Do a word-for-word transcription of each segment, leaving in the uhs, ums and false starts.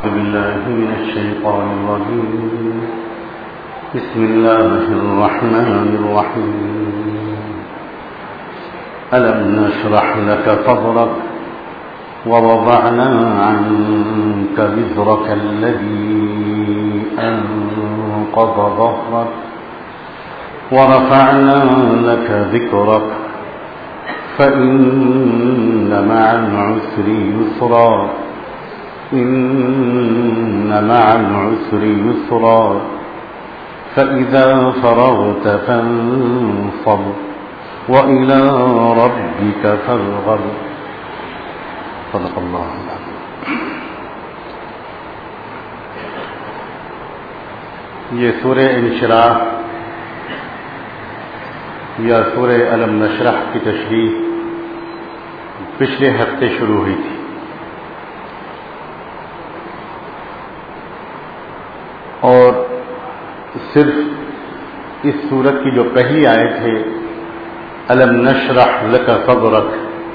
بالله من الشيطان الرجيم بسم الله الرحمن الرحيم ألم نشرح لك صدرك ووضعنا عنك وزرك الذي أنقض ظهرك ورفعنا لك ذكرك فإن مع العسر يسرا إن مع العسر يسرا فإذا فرغت فانصب وإلى ربك فارغب صدق الله العظيم. یہ سورہ انشراح یا سورہ الم نشرح کی تشریح پچھلے ہفتے شروع ہوئی تھی اور صرف اس سورت کی جو پہلی آیت ہے الم نشرح لک صدرک،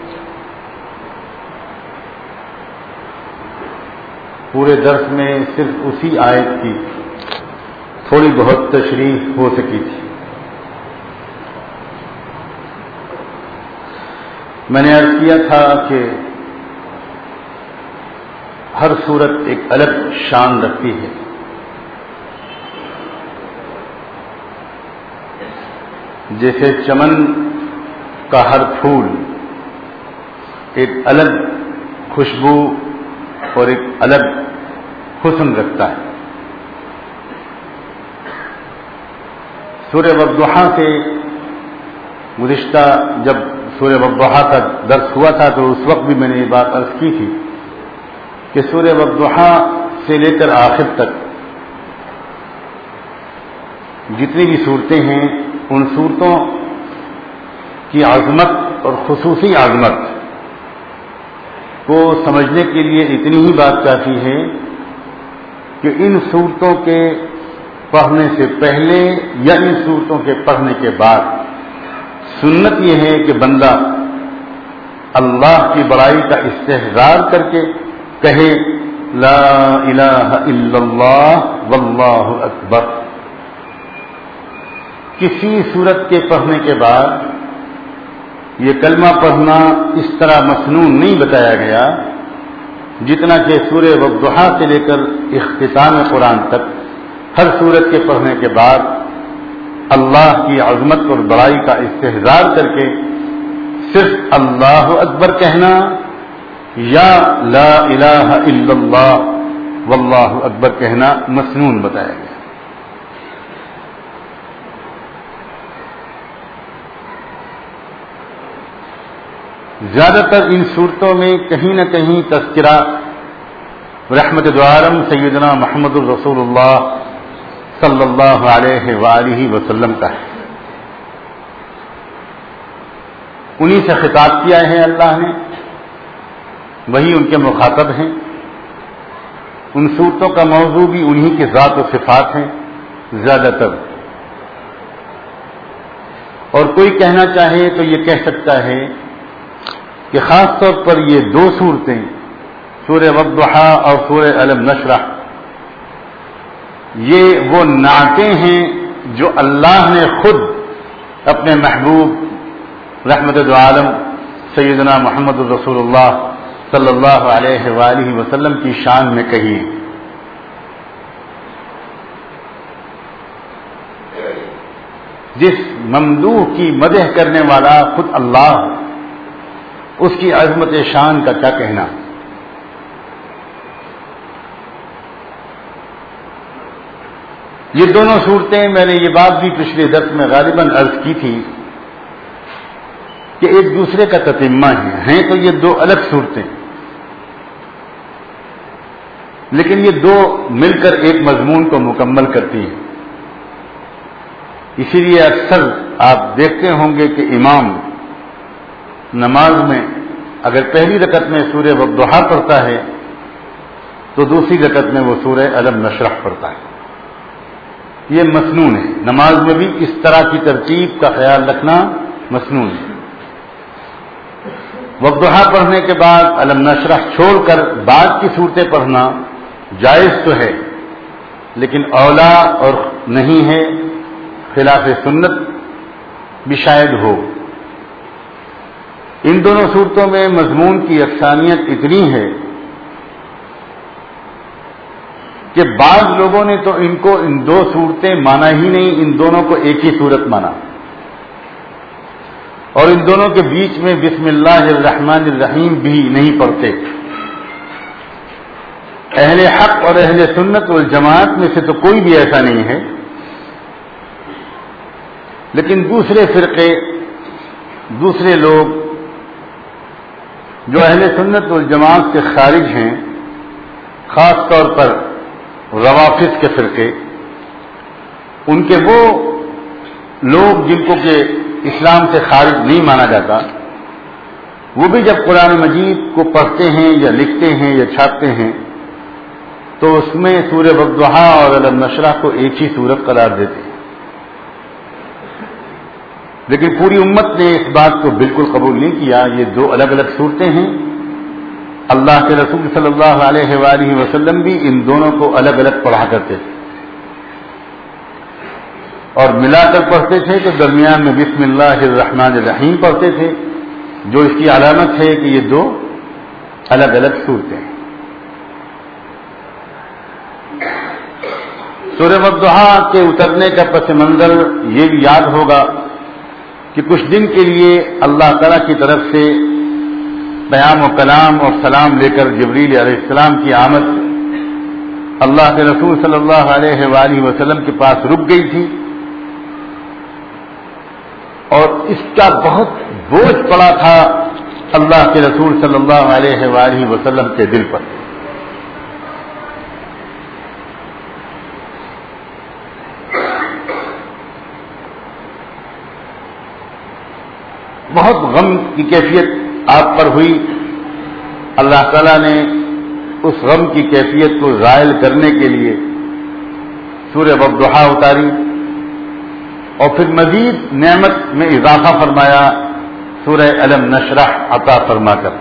پورے درس میں صرف اسی آیت کی تھوڑی بہت تشریح ہو سکی تھی. میں نے عرض کیا تھا کہ ہر سورت ایک الگ شان رکھتی ہے. جیسے چمن کا ہر پھول ایک الگ خوشبو اور ایک الگ حسن رکھتا ہے. سورہ والضحیٰ سے گزشتہ جب سورہ والضحیٰ کا درس ہوا تھا تو اس وقت بھی میں نے یہ بات عرض کی تھی کہ سورہ والضحیٰ سے لے کر آخر تک جتنی بھی صورتیں ہیں ان صورتوں کی عظمت اور خصوصی عظمت کو سمجھنے کے لیے اتنی ہی بات کافی ہے کہ ان صورتوں کے پڑھنے سے پہلے یا ان صورتوں کے پڑھنے کے بعد سنت یہ ہے کہ بندہ اللہ کی بڑائی کا استحضار کر کے کہے لا الہ الا اللہ واللہ اکبر. کسی صورت کے پڑھنے کے بعد یہ کلمہ پڑھنا اس طرح مسنون نہیں بتایا گیا جتنا کہ سورہ والضحیٰ سے لے کر اختتام قرآن تک ہر صورت کے پڑھنے کے بعد اللہ کی عظمت اور بڑائی کا استحضار کر کے صرف اللہ اکبر کہنا یا لا الہ الا اللہ واللہ اکبر کہنا مسنون بتایا گیا. زیادہ تر ان صورتوں میں کہیں نہ کہیں تذکرہ رحمت دو عالم سیدنا محمد الرسول اللہ صلی اللہ علیہ وآلہ وسلم کا ہے. انہی سے خطاب کیا ہے اللہ نے، وہی ان کے مخاطب ہیں. ان صورتوں کا موضوع بھی انہی کے ذات و صفات ہیں زیادہ تر. اور کوئی کہنا چاہے تو یہ کہہ سکتا ہے کہ خاص طور پر یہ دو صورتیں سورہ والضحیٰ اور سورہ الم نشرح یہ وہ نعتیں ہیں جو اللہ نے خود اپنے محبوب رحمت دو عالم سیدنا محمد الرسول اللہ صلی اللہ علیہ وآلہ وسلم کی شان میں کہی. جس ممدوح کی مدح کرنے والا خود اللہ، اس کی عظمت شان کا کیا کہنا. یہ دونوں صورتیں، میں نے یہ بات بھی پچھلے درس میں غالباً عرض کی تھی کہ ایک دوسرے کا تتمہ ہیں ہیں تو یہ دو الگ صورتیں، لیکن یہ دو مل کر ایک مضمون کو مکمل کرتی ہیں. اسی لیے اکثر آپ دیکھتے ہوں گے کہ امام نماز میں اگر پہلی رکعت میں سورہ والضحیٰ پڑھتا ہے تو دوسری رکعت میں وہ سورہ الم نشرح پڑھتا ہے. یہ مسنون ہے. نماز میں بھی اس طرح کی ترتیب کا خیال رکھنا مسنون ہے. والضحیٰ پڑھنے کے بعد الم نشرح چھوڑ کر بعد کی صورتیں پڑھنا جائز تو ہے لیکن اولا اور نہیں ہے، خلاف سنت بھی شاید ہو۔ ان دونوں صورتوں میں مضمون کی یکسانیت اتنی ہے کہ بعض لوگوں نے تو ان کو ان دو صورتیں مانا ہی نہیں، ان دونوں کو ایک ہی صورت مانا، اور ان دونوں کے بیچ میں بسم اللہ الرحمن الرحیم بھی نہیں پڑھتے۔ اہل حق اور اہل سنت والجماعت میں سے تو کوئی بھی ایسا نہیں ہے، لیکن دوسرے فرقے، دوسرے لوگ جو اہل سنت والجماعت سے خارج ہیں، خاص طور پر روافض کے فرقے، ان کے وہ لوگ جن کو کہ اسلام سے خارج نہیں مانا جاتا، وہ بھی جب قرآن مجید کو پڑھتے ہیں یا لکھتے ہیں یا چھاپتے ہیں تو اس میں سورہ والضحیٰ اور الم نشرح کو ایک ہی سورت قرار دیتے ہیں، لیکن پوری امت نے اس بات کو بالکل قبول نہیں کیا۔ یہ دو الگ الگ صورتیں ہیں۔ اللہ کے رسول صلی اللہ علیہ وآلہ وسلم بھی ان دونوں کو الگ الگ پڑھا کرتے تھے، اور ملا کر پڑھتے تھے تو درمیان میں بسم اللہ الرحمن الرحیم پڑھتے تھے، جو اس کی علامت ہے کہ یہ دو الگ الگ صورتیں ہیں۔ سورہ والضحیٰ کے اترنے کا پس منظر یہ بھی یاد ہوگا کہ کچھ دن کے لیے اللہ تعالیٰ کی طرف سے پیام و کلام اور سلام لے کر جبریل علیہ السلام کی آمد اللہ کے رسول صلی اللہ علیہ وآلہ وسلم کے پاس رک گئی تھی، اور اس کا بہت بوجھ پڑا تھا اللہ کے رسول صلی اللہ علیہ وآلہ وسلم کے دل پر۔ بہت غم کی کیفیت آپ پر ہوئی۔ اللہ تعالیٰ نے اس غم کی کیفیت کو زائل کرنے کے لیے سورہ والضحیٰ اتاری، اور پھر مزید نعمت میں اضافہ فرمایا سورہ الم نشرح عطا فرما کر۔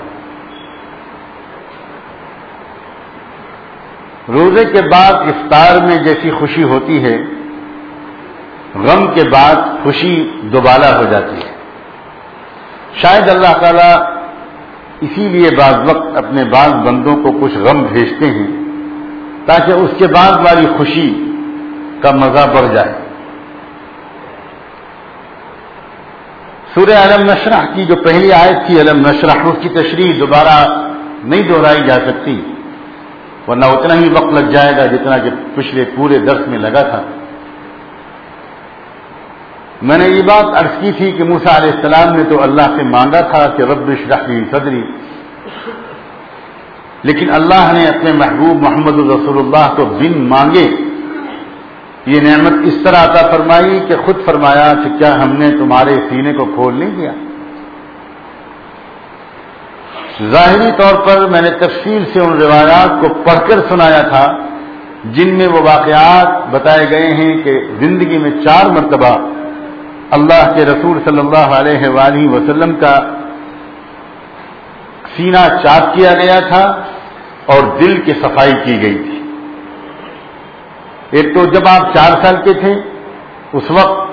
روزے کے بعد افطار میں جیسی خوشی ہوتی ہے، غم کے بعد خوشی دوبالا ہو جاتی ہے۔ شاید اللہ تعالیٰ اسی لیے بعض وقت اپنے بعض بندوں کو کچھ غم بھیجتے ہیں تاکہ اس کے بعد والی خوشی کا مزہ بڑھ جائے۔ سورہ الم نشرح کی جو پہلی آیت تھی الم نشرح، اس کی تشریح دوبارہ نہیں دہرائی جا سکتی، ورنہ اتنا ہی وقت لگ جائے گا جتنا کہ پچھلے پورے درس میں لگا تھا۔ میں نے یہ بات عرض کی تھی کہ موسیٰ علیہ السلام نے تو اللہ سے مانگا تھا کہ رب اشرح لی صدری، لیکن اللہ نے اپنے محبوب محمد رسول اللہ کو بن مانگے یہ نعمت اس طرح عطا فرمائی کہ خود فرمایا کہ کیا ہم نے تمہارے سینے کو کھول نہیں دیا۔ ظاہری طور پر میں نے تفصیل سے ان روایات کو پڑھ کر سنایا تھا جن میں وہ واقعات بتائے گئے ہیں کہ زندگی میں چار مرتبہ اللہ کے رسول صلی اللہ علیہ وآلہ وسلم کا سینہ چاک کیا گیا تھا اور دل کی صفائی کی گئی تھی۔ ایک تو جب آپ چار سال کے تھے، اس وقت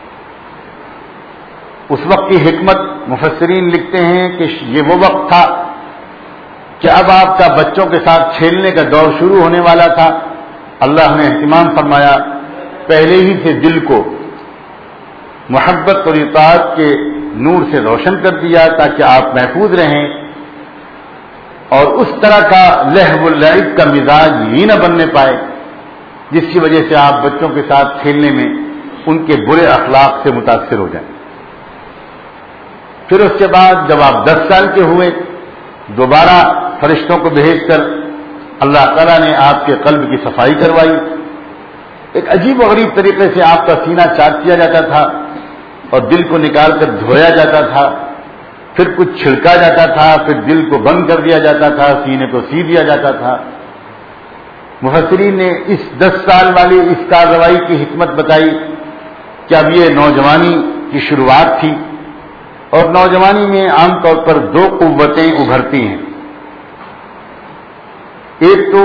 اس وقت کی حکمت مفسرین لکھتے ہیں کہ یہ وہ وقت تھا کہ اب آپ کا بچوں کے ساتھ کھیلنے کا دور شروع ہونے والا تھا۔ اللہ نے اہتمام فرمایا، پہلے ہی سے دل کو محبت اور اطاعت کے نور سے روشن کر دیا تاکہ آپ محفوظ رہیں، اور اس طرح کا لہو و لعب کا مزاج ہی نہ بننے پائے جس کی وجہ سے آپ بچوں کے ساتھ کھیلنے میں ان کے برے اخلاق سے متاثر ہو جائیں۔ پھر اس کے بعد جب آپ دس سال کے ہوئے، دوبارہ فرشتوں کو بھیج کر اللہ تعالیٰ نے آپ کے قلب کی صفائی کروائی۔ ایک عجیب و غریب طریقے سے آپ کا سینہ چاک کیا جاتا تھا اور دل کو نکال کر دھویا جاتا تھا، پھر کچھ چھڑکا جاتا تھا، پھر دل کو بند کر دیا جاتا تھا، سینے کو سی دیا جاتا تھا۔ مفسرین نے اس دس سال والی اس کارروائی کی حکمت بتائی کہ اب یہ نوجوانی کی شروعات تھی، اور نوجوانی میں عام طور پر دو قوتیں ابھرتی ہیں۔ ایک تو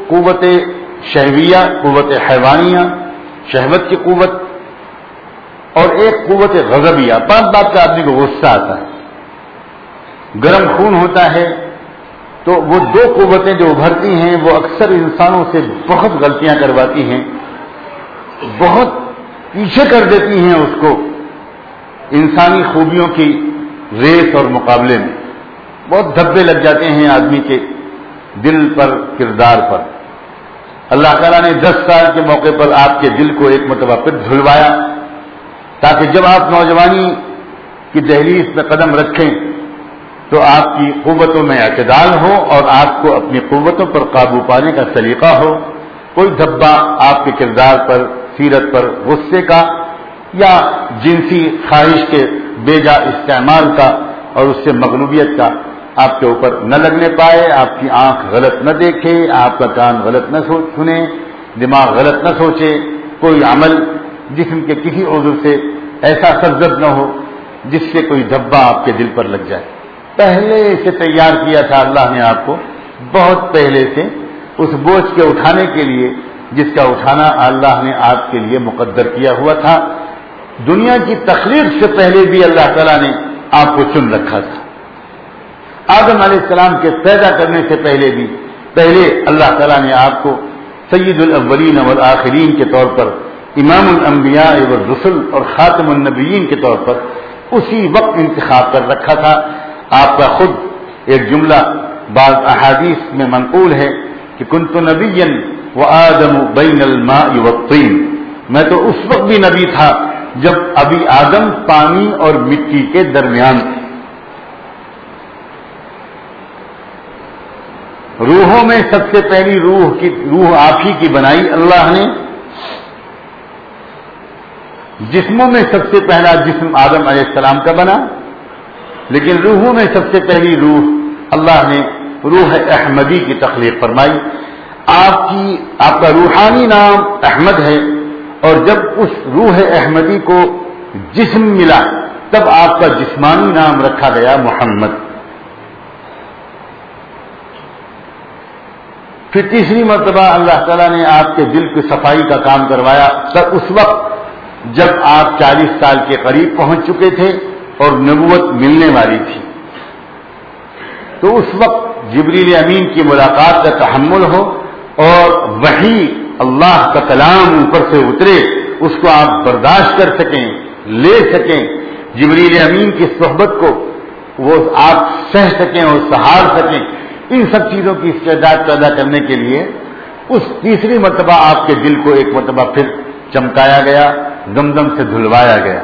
قوت شہویہ، قوت حیوانیہ، شہوت کی قوت، اور ایک قوت غضبیہ، بات بات کا آدمی کو غصہ آتا ہے، گرم خون ہوتا ہے، تو وہ دو قوتیں جو ابھرتی ہیں وہ اکثر انسانوں سے بہت غلطیاں کرواتی ہیں، بہت پیچھے کر دیتی ہیں اس کو انسانی خوبیوں کی ریس اور مقابلے میں، بہت دھبے لگ جاتے ہیں آدمی کے دل پر، کردار پر۔ اللہ تعالیٰ نے دس سال کے موقع پر آپ کے دل کو ایک مرتبہ پھر دھلوایا، تاکہ جب آپ نوجوانی کی دہلیز میں قدم رکھیں تو آپ کی قوتوں میں اعتدال ہو اور آپ کو اپنی قوتوں پر قابو پانے کا سلیقہ ہو، کوئی دھبا آپ کے کردار پر، سیرت پر غصے کا یا جنسی خواہش کے بے جا استعمال کا اور اس سے مغلوبیت کا آپ کے اوپر نہ لگنے پائے، آپ کی آنکھ غلط نہ دیکھے، آپ کا کان غلط نہ سنے، دماغ غلط نہ سوچے، کوئی عمل جسم کے کسی عضو سے ایسا سرزد نہ ہو جس سے کوئی دھبا آپ کے دل پر لگ جائے۔ پہلے سے تیار کیا تھا اللہ نے آپ کو، بہت پہلے سے، اس بوجھ کے اٹھانے کے لیے جس کا اٹھانا اللہ نے آپ کے لیے مقدر کیا ہوا تھا۔ دنیا کی تخلیق سے پہلے بھی اللہ تعالیٰ نے آپ کو چن رکھا تھا۔ آدم علیہ السلام کے پیدا کرنے سے پہلے بھی پہلے اللہ تعالیٰ نے آپ کو سید الاولین والآخرین کے طور پر، امام الانبیاء والرسل اور خاتم النبیین کے طور پر اسی وقت انتخاب کر رکھا تھا۔ آپ کا خود ایک جملہ بعض احادیث میں منقول ہے کہ کنت نبیا وآدم بین الماء والطین، میں تو اس وقت بھی نبی تھا جب ابھی آدم پانی اور مٹی کے درمیان تھے۔ روحوں میں سب سے پہلی روح کی روح آپ ہی کی بنائی اللہ نے، جسموں میں سب سے پہلا جسم آدم علیہ السلام کا بنا، لیکن روحوں میں سب سے پہلی روح اللہ نے روح احمدی کی تخلیق فرمائی۔ آپ کی آپ کا روحانی نام احمد ہے، اور جب اس روح احمدی کو جسم ملا تب آپ کا جسمانی نام رکھا گیا محمد۔ پھر تیسری مرتبہ اللہ تعالیٰ نے آپ کے دل کی صفائی کا کام کروایا، تب اس وقت جب آپ چالیس سال کے قریب پہنچ چکے تھے اور نبوت ملنے والی تھی، تو اس وقت جبریل امین کی ملاقات کا تحمل ہو اور وحی اللہ کا کلام اوپر سے اترے، اس کو آپ برداشت کر سکیں، لے سکیں، جبریل امین کی صحبت کو وہ آپ سہ سکیں اور سہار سکیں، ان سب چیزوں کی استعداد پیدا کرنے کے لیے اس تیسری مرتبہ آپ کے دل کو ایک مرتبہ پھر چمکایا گیا، زمزم سے دھلوایا گیا۔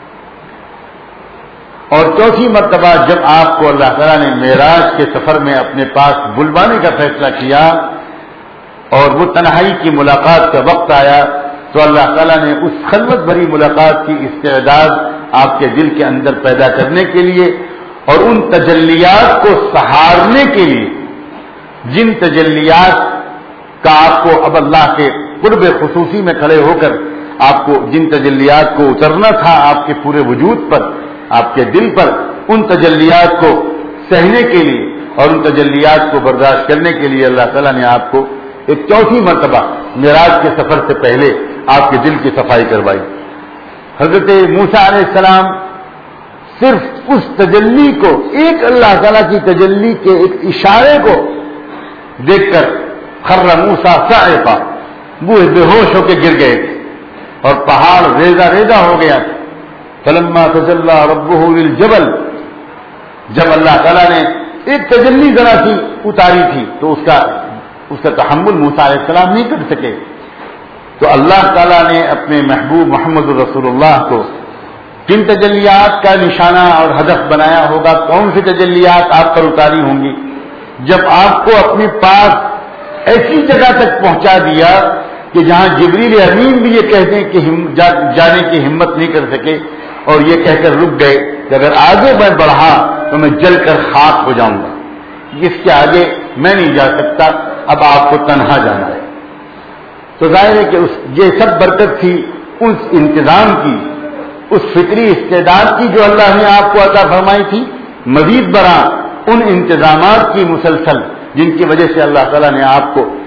اور چوتھی مرتبہ جب آپ کو اللہ تعالیٰ نے معراج کے سفر میں اپنے پاس بلوانے کا فیصلہ کیا اور وہ تنہائی کی ملاقات کا وقت آیا، تو اللہ تعالیٰ نے اس خلوت بھری ملاقات کی استعداد آپ کے دل کے اندر پیدا کرنے کے لیے اور ان تجلیات کو سہارنے کے لیے، جن تجلیات کا آپ کو اب اللہ کے قرب خصوصی میں کھڑے ہو کر آپ کو جن تجلیات کو اترنا تھا آپ کے پورے وجود پر، آپ کے دل پر، ان تجلیات کو سہنے کے لیے اور ان تجلیات کو برداشت کرنے کے لیے اللہ تعالیٰ نے آپ کو ایک چوتھی مرتبہ معراج کے سفر سے پہلے آپ کے دل کی صفائی کروائی۔ حضرت موسیٰ علیہ السلام صرف اس تجلی کو، ایک اللہ تعالیٰ کی تجلی کے ایک اشارے کو دیکھ کر خر موسیٰ صاعقا، وہ بے ہوش ہو کے گر گئے تھے اور پہاڑ ریزہ ریزہ ہو گیا تھا۔ فلما تجلی ربہ للجبل، جب اللہ تعالیٰ نے ایک تجلی ذرا سی اتاری تھی تو اس کا اس کا تحمل موسیٰ علیہ السلام نہیں کر سکے، تو اللہ تعالیٰ نے اپنے محبوب محمد رسول اللہ کو کن تجلیات کا نشانہ اور ہدف بنایا ہوگا، کون سی تجلیات آپ پر اتاری ہوں گی، جب آپ کو اپنے پاس ایسی جگہ تک پہنچا دیا کہ جہاں جبریل امین بھی یہ کہتے ہیں کہ جانے کی ہمت نہیں کر سکے اور یہ کہہ کر رک گئے کہ اگر آگے میں بڑھا تو میں جل کر خاک ہو جاؤں گا، اس کے آگے میں نہیں جا سکتا، اب آپ کو تنہا جانا ہے۔ تو ظاہر ہے کہ اس یہ سب برکت تھی اس انتظام کی، اس فطری استعداد کی جو اللہ نے آپ کو عطا فرمائی تھی، مزید برآں ان انتظامات کی مسلسل جن کی وجہ سے اللہ تعالیٰ نے آپ کو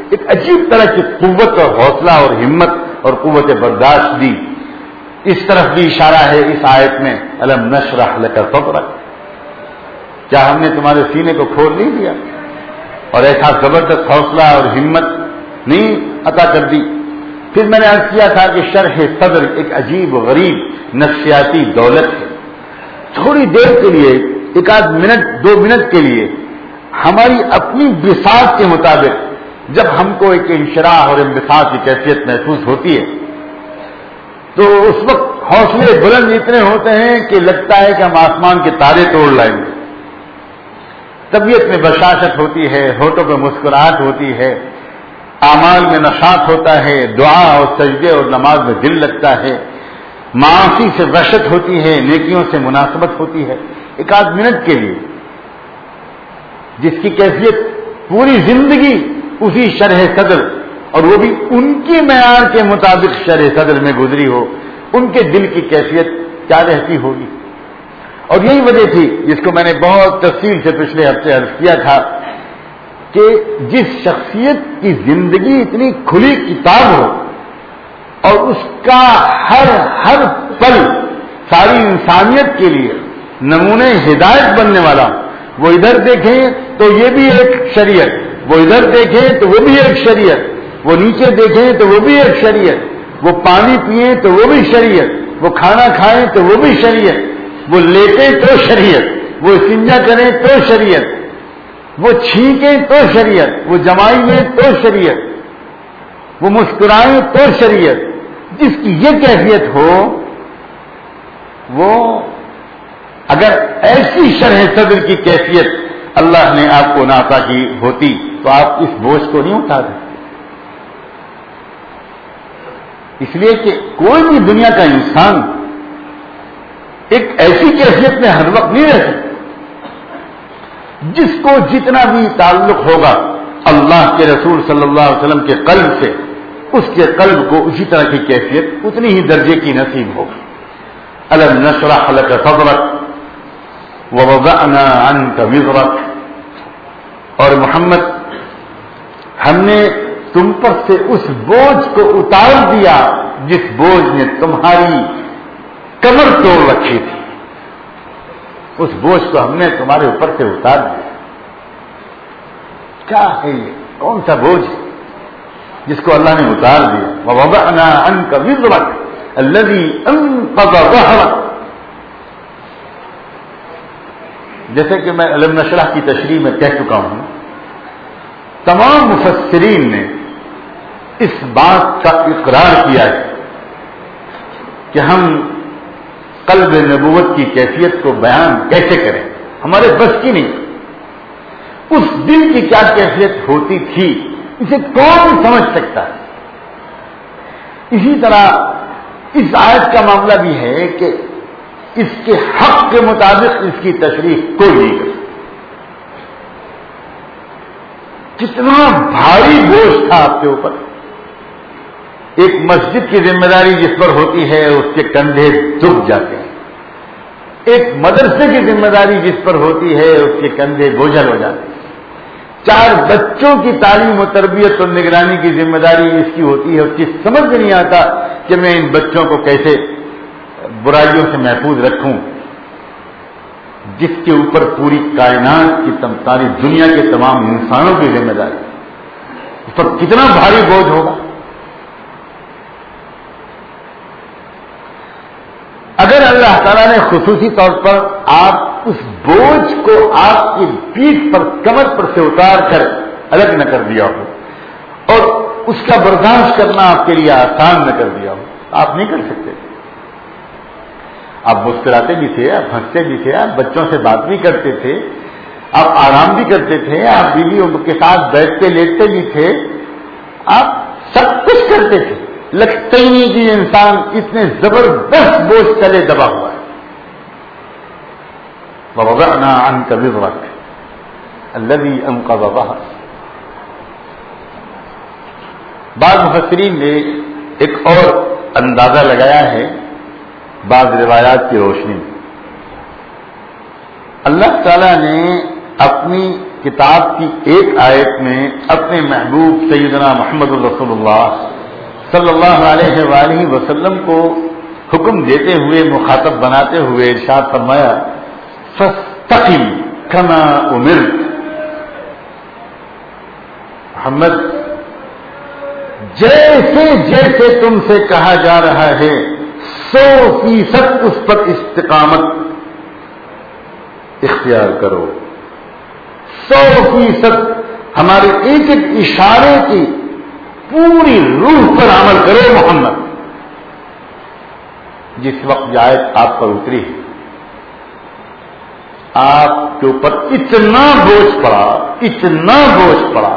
ایک عجیب طرح کی قوت اور حوصلہ اور ہمت اور قوت برداشت دی. اس طرف بھی اشارہ ہے اس آیت میں الم نشرح لک صدرک. کیا ہم نے تمہارے سینے کو کھول نہیں دیا اور ایسا زبردست حوصلہ اور ہمت نہیں عطا کر دی. پھر میں نے عرض کیا تھا کہ شرح صدر ایک عجیب و غریب نفسیاتی دولت ہے. تھوڑی دیر کے لیے ایک آدھ منٹ دو منٹ کے لیے ہماری اپنی بساط کے مطابق جب ہم کو ایک انشراح اور انبساط کی کیفیت محسوس ہوتی ہے تو اس وقت حوصلے بلند اتنے ہوتے ہیں کہ لگتا ہے کہ ہم آسمان کے تارے توڑ لائیں گے. طبیعت میں بشاشت ہوتی ہے, ہونٹوں پہ مسکراہٹ ہوتی ہے, اعمال میں نشاط ہوتا ہے, دعا اور سجدے اور نماز میں دل لگتا ہے, معاصی سے وحشت ہوتی ہے, نیکیوں سے مناسبت ہوتی ہے. ایک آدھ منٹ کے لیے جس کی کیفیت پوری زندگی اسی شرح صدر اور وہ بھی ان کی معیار کے مطابق شرح صدر میں گزری ہو, ان کے دل کی کیفیت کیا رہتی ہوگی. اور یہی وجہ تھی جس کو میں نے بہت تفصیل سے پچھلے ہفتے عرض کیا تھا کہ جس شخصیت کی زندگی اتنی کھلی کتاب ہو اور اس کا ہر ہر پل ساری انسانیت کے لیے نمونے ہدایت بننے والا, وہ ادھر دیکھیں تو یہ بھی ایک شریعت, وہ ادھر دیکھیں تو وہ بھی ایک شریعت, وہ نیچے دیکھیں تو وہ بھی ایک شریعت, وہ پانی پئیں تو وہ بھی شریعت, وہ کھانا کھائیں تو وہ بھی شریعت, وہ لیٹیں تو شریعت, وہ استنجا کریں تو شریعت, وہ چھینکیں تو شریعت, وہ جمائی میں تو شریعت, وہ مسکرائیں تو شریعت. جس کی یہ کیفیت ہو وہ اگر ایسی شرح صدر کی کیفیت اللہ نے آپ کو عطا کی ہوتی تو آپ اس بوجھ کو نہیں اٹھا سکتے. اس لیے کہ کوئی بھی دنیا کا انسان ایک ایسی کیفیت میں ہر وقت نہیں رہ سکتا. جس کو جتنا بھی تعلق ہوگا اللہ کے رسول صلی اللہ علیہ وسلم کے قلب سے, اس کے قلب کو اسی طرح کی کیفیت اتنی ہی درجے کی نصیب ہوگی. الم نشرح لک صدرک ووضعنا عنک وزرک. اور محمد ہم نے تم پر سے اس بوجھ کو اتار دیا جس بوجھ نے تمہاری کمر توڑ رکھی تھی. اس بوجھ کو ہم نے تمہارے اوپر سے اتار دیا. کیا ہے یہ, کون سا بوجھ ہے جس کو اللہ نے اتار دیا؟ ووضعنا عنک وزرک الذی انقض ظہرک. جیسے کہ میں الم نشرح کی تشریح میں کہہ چکا ہوں, تمام مفسرین نے اس بات کا اقرار کیا ہے کہ ہم قلب نبوت کی کیفیت کو بیان کیسے کریں, ہمارے بس کی نہیں. اس دل کی کیا کیفیت ہوتی تھی اسے کون سمجھ سکتا ہے. اسی طرح اس آیت کا معاملہ بھی ہے کہ اس کے حق کے مطابق اس کی تشریح کوئی نہیں کر سکتا. کتنا بھاری بوجھ تھا آپ کے اوپر. ایک مسجد کی ذمہ داری جس پر ہوتی ہے اس کے کندھے دب جاتے ہیں. ایک مدرسے کی ذمہ داری جس پر ہوتی ہے اس کے کندھے بوجھل ہو جاتے ہیں. چار بچوں کی تعلیم و تربیت اور نگرانی کی ذمہ داری اس کی ہوتی ہے, اس کی سمجھ میں نہیں آتا کہ میں ان بچوں کو کیسے برائیوں سے محفوظ رکھوں. جس کے اوپر پوری کائنات کی ساری دنیا کے تمام انسانوں کی ذمہ داری, اس پر کتنا بھاری بوجھ ہوگا. اگر اللہ تعالیٰ نے خصوصی طور پر آپ اس بوجھ کو آپ کی پیٹھ پر, کمر پر سے اتار کر الگ نہ کر دیا ہو اور اس کا برداشت کرنا آپ کے لیے آسان نہ کر دیا ہو, آپ نہیں کر سکتے. آپ مسکراتے بھی تھے, آپ ہنستے بھی تھے, آپ بچوں سے بات بھی کرتے تھے, آپ آرام بھی کرتے تھے, آپ بیویوں کے ساتھ بیٹھتے لیٹتے بھی تھے, آپ سب کچھ کرتے تھے. لگتا ہی نہیں کہ انسان اتنے زبردست بوجھ تلے دبا ہوا ہے. ووضعنا عنک وزرک الذی انقض ظہرک. بعض مفسرین نے ایک اور اندازہ لگایا ہے بعض روایات کی روشنی میں. اللہ تعالیٰ نے اپنی کتاب کی ایک آیت میں اپنے محبوب سیدنا محمد رسول اللہ صلی اللہ علیہ وآلہ وسلم کو حکم دیتے ہوئے، مخاطب بناتے ہوئے ارشاد فرمایا فاستقم کما امرت، محمد جیسے جیسے تم سے کہا جا رہا ہے سو فیصد اس پر استقامت اختیار کرو، سو فیصد ہمارے ایک ایک اشارے کی پوری روح پر عمل کرو محمد۔ جس وقت یہ آیت آپ پر اتری ہے، آپ کے اوپر اتنا بوجھ پڑا، اتنا بوجھ پڑا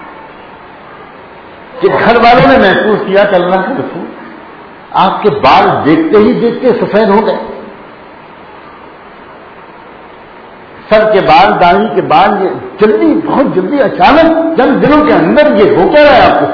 کہ گھر والوں نے محسوس کیا کہ اللہ کے رسول آپ کے بال دیکھتے ہی دیکھتے سفید ہو گئے، سر کے بال، داڑھی کے بال، یہ جلدی، بہت جلدی، اچانک چند دنوں کے اندر یہ ہو کیا رہا ہے آپ کو؟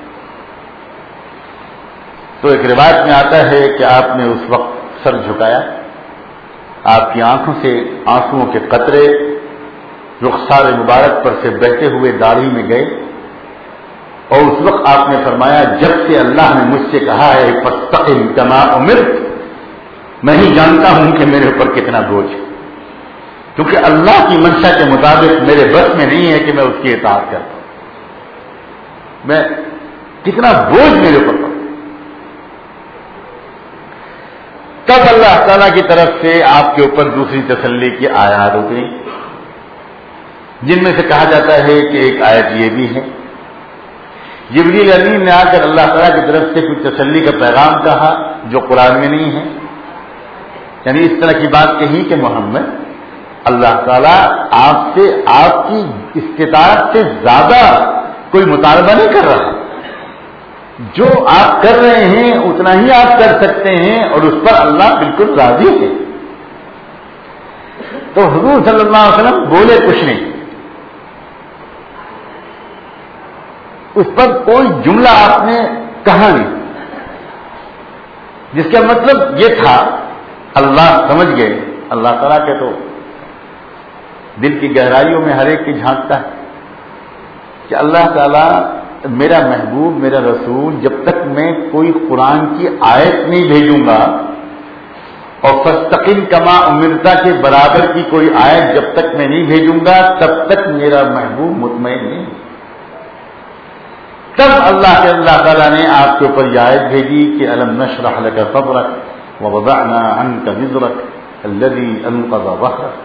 تو ایک روایت میں آتا ہے کہ آپ نے اس وقت سر جھکایا، آپ کی آنکھوں سے آنسوؤں کے قطرے رخسار مبارک پر سے بہتے ہوئے داڑھی میں گئے، اور اس وقت آپ نے فرمایا جب سے اللہ نے مجھ سے کہا ہے فاستقم کما امرت، میں ہی جانتا ہوں کہ میرے اوپر کتنا بوجھ ہے، کیونکہ اللہ کی منشا کے مطابق میرے بس میں نہیں ہے کہ میں اس کی اطاعت کرتا ہوں، میں کتنا بوجھ میرے اوپر پڑا۔ تب اللہ تعالیٰ کی طرف سے آپ کے اوپر دوسری تسلی کی آیات اتری، جن میں سے کہا جاتا ہے کہ ایک آیت یہ بھی ہے، جبریل امین نے آ کر اللہ تعالیٰ کی طرف سے کچھ تسلی کا پیغام کہا جو قرآن میں نہیں ہے، یعنی اس طرح کی بات کہی کہ محمد اللہ تعالیٰ آپ سے آپ کی استطاعت سے زیادہ کوئی مطالبہ نہیں کر رہا، جو آپ کر رہے ہیں اتنا ہی آپ کر سکتے ہیں، اور اس پر اللہ بالکل راضی ہے۔ تو حضور صلی اللہ علیہ وسلم بولے کچھ نہیں، اس پر کوئی جملہ آپ نے کہا نہیں، جس کا مطلب یہ تھا اللہ سمجھ گئے، اللہ تعالیٰ کے تو دل کی گہرائیوں میں ہر ایک کی جھانکتا ہے کہ اللہ تعالیٰ میرا محبوب، میرا رسول جب تک میں کوئی قرآن کی آیت نہیں بھیجوں گا، اور فاستقم کما امرتا کے برابر کی کوئی آیت جب تک میں نہیں بھیجوں گا، تب تک میرا محبوب مطمئن نہیں۔ تب اللہ کے اللہ تعالیٰ نے آپ کے اوپر یہ آیت بھیجی کہ الم نشرح لک صدرک ووضعنا عنک وزرک الذی انقض ظہرک۔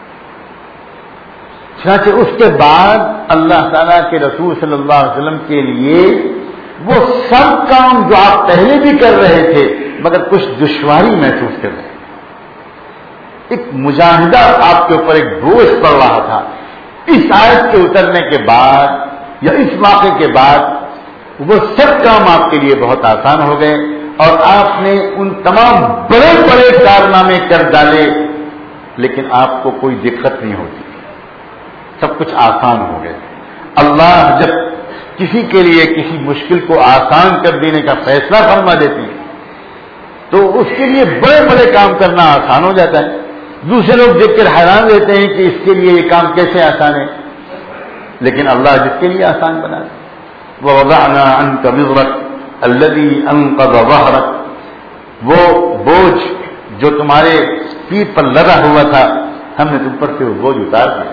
چنانچہ اس کے بعد اللہ تعالیٰ کے رسول صلی اللہ علیہ وسلم کے لیے وہ سب کام جو آپ پہلے بھی کر رہے تھے مگر کچھ دشواری محسوس کر رہے تھے، ایک مجاہدہ آپ کے اوپر ایک بوجھ پڑ رہا تھا، اس آیت کے اترنے کے بعد یا اس واقعے کے بعد وہ سب کام آپ کے لیے بہت آسان ہو گئے، اور آپ نے ان تمام بڑے بڑے کارنامے کر ڈالے، لیکن آپ کو کوئی دقت نہیں ہوتی، سب کچھ آسان ہو گئے۔ اللہ جب کسی کے لیے کسی مشکل کو آسان کر دینے کا فیصلہ فرما دیتے ہیں تو اس کے لیے بڑے بڑے کام کرنا آسان ہو جاتا ہے۔ دوسرے لوگ دیکھ کر حیران رہتے ہیں کہ اس کے لیے یہ کام کیسے آسان ہے، لیکن اللہ جس کے لیے آسان بنا دے۔ وَوَضَعْنَا عَنْكَ وِزْرَكَ الَّذِي أَنقَضَ ظَهْرَكَ، وہ بوجھ جو تمہارے پیٹھ پر لگا ہوا تھا ہم نے تم پر سے وہ بوجھ اتار دیا۔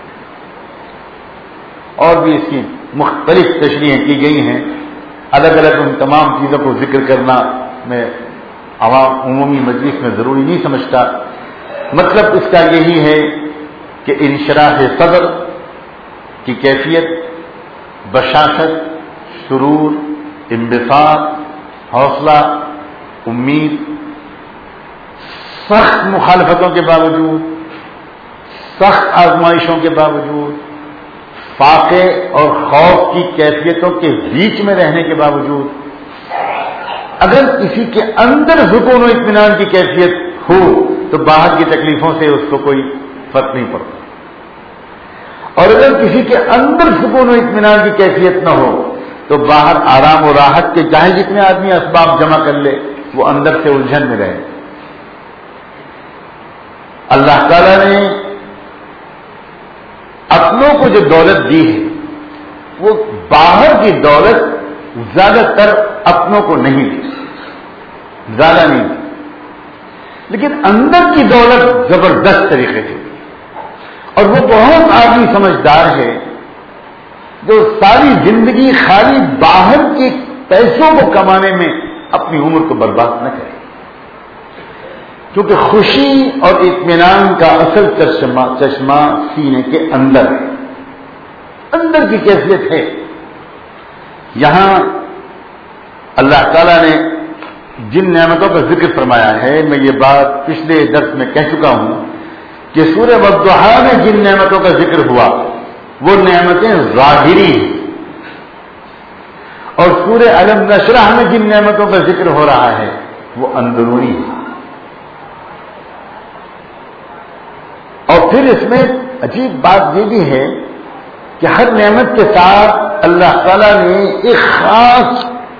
اور بھی اس کی مختلف تشریحیں کی گئی ہیں، الگ الگ ان تمام چیزوں کو ذکر کرنا میں عوام عمومی مجلس میں ضروری نہیں سمجھتا۔ مطلب اس کا یہی ہے کہ انشراح صدر کی کیفیت، بشاشت، سرور، انبساط، حوصلہ، امید، سخت مخالفتوں کے باوجود، سخت آزمائشوں کے باوجود، فاقے اور خوف کی کیفیتوں کے بیچ میں رہنے کے باوجود، اگر کسی کے اندر سکون و اطمینان کی کیفیت ہو تو باہر کی تکلیفوں سے اس کو کوئی فرق نہیں پڑتا، اور اگر کسی کے اندر سکون و اطمینان کی کیفیت نہ ہو تو باہر آرام و راحت کے چاہے جتنے آدمی اسباب جمع کر لے وہ اندر سے الجھن میں رہے۔ اللہ تعالیٰ نے اپنوں کو جو دولت دی ہے وہ باہر کی دولت زیادہ تر اپنوں کو نہیں دی، زیادہ نہیں دی، لیکن اندر کی دولت زبردست طریقے سے دی. اور وہ بہت آدمی سمجھدار ہے جو ساری زندگی خالی باہر کے پیسوں کو کمانے میں اپنی عمر کو برباد نہ کرے، کیونکہ خوشی اور اطمینان کا اصل چشمہ چشمہ سینے کے اندر ہے، اندر کی کیفیت ہے. یہاں اللہ تعالیٰ نے جن نعمتوں کا ذکر فرمایا ہے، میں یہ بات پچھلے درس میں کہہ چکا ہوں کہ سورہ والضحیٰ میں جن نعمتوں کا ذکر ہوا وہ نعمتیں ظاہری ہیں، اور سورہ الم نشرح میں جن نعمتوں کا ذکر ہو رہا ہے وہ اندرونی ہے. اور پھر اس میں عجیب بات یہ بھی ہے کہ ہر نعمت کے ساتھ اللہ تعالیٰ نے ایک خاص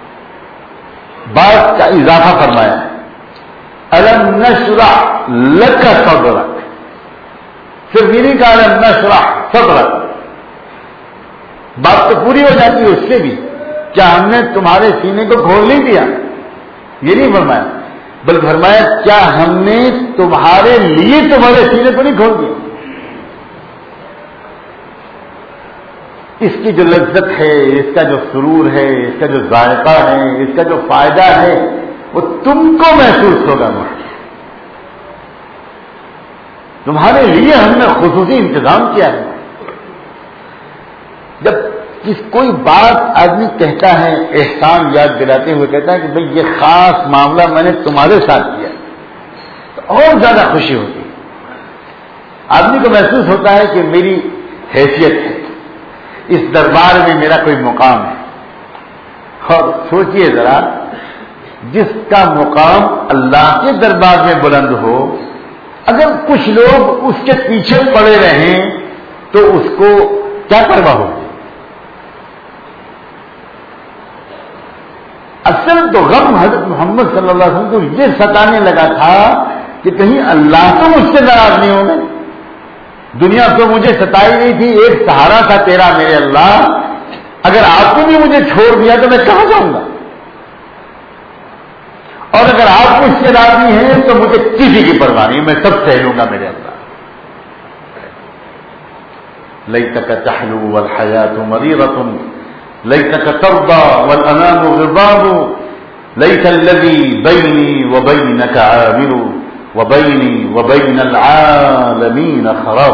بات کا اضافہ فرمایا ہے. الم نشرح لک صدرک، صرف یہ نہیں کہا الم نشرح صدرک، بات تو پوری ہو جاتی ہے اس سے بھی. کیا ہم نے تمہارے سینے کو کھول نہیں دیا؟ یہ نہیں فرمایا، بلکہ فرمایا کیا ہم نے تمہارے لیے تمہارے سینے کو نہیں کھول دیا. اس کی جو لذت ہے، اس کا جو سرور ہے، اس کا جو ذائقہ ہے، اس کا جو فائدہ ہے وہ تم کو محسوس ہوگا. تمہارے لیے ہم نے خصوصی انتظام کیا ہے. جب کس کوئی بات آدمی کہتا ہے احسان یاد دلاتے ہوئے کہتا ہے کہ بھئی یہ خاص معاملہ میں نے تمہارے ساتھ کیا، تو اور زیادہ خوشی ہوتی ہے. آدمی کو محسوس ہوتا ہے کہ میری حیثیت ہے، اس دربار میں میرا کوئی مقام ہے. اور سوچئے ذرا، جس کا مقام اللہ کے دربار میں بلند ہو، اگر کچھ لوگ اس کے پیچھے پڑے رہیں تو اس کو کیا پرواہ ہوگی؟ اصل تو غم حضرت محمد صلی اللہ علیہ وسلم کو یہ ستانے لگا تھا کہ کہیں اللہ تو مجھ سے ناراض نہیں ہو گئے. دنیا تو مجھے ستائی نہیں تھی، ایک سہارا تھا تیرا میرے اللہ، اگر آپ کو بھی مجھے چھوڑ دیا تو میں کہاں جاؤں گا؟ اور اگر آپ مجھ سے راضی ہیں تو مجھے کسی کی پرواہ نہیں، میں سب سہ لوں گا میرے اللہ. لیتک تحلو والحیات مریرۃ لیتک ترضى والانام غضاب لیس الذی بینی وبینک عامر وبینی وبین العالمین خراب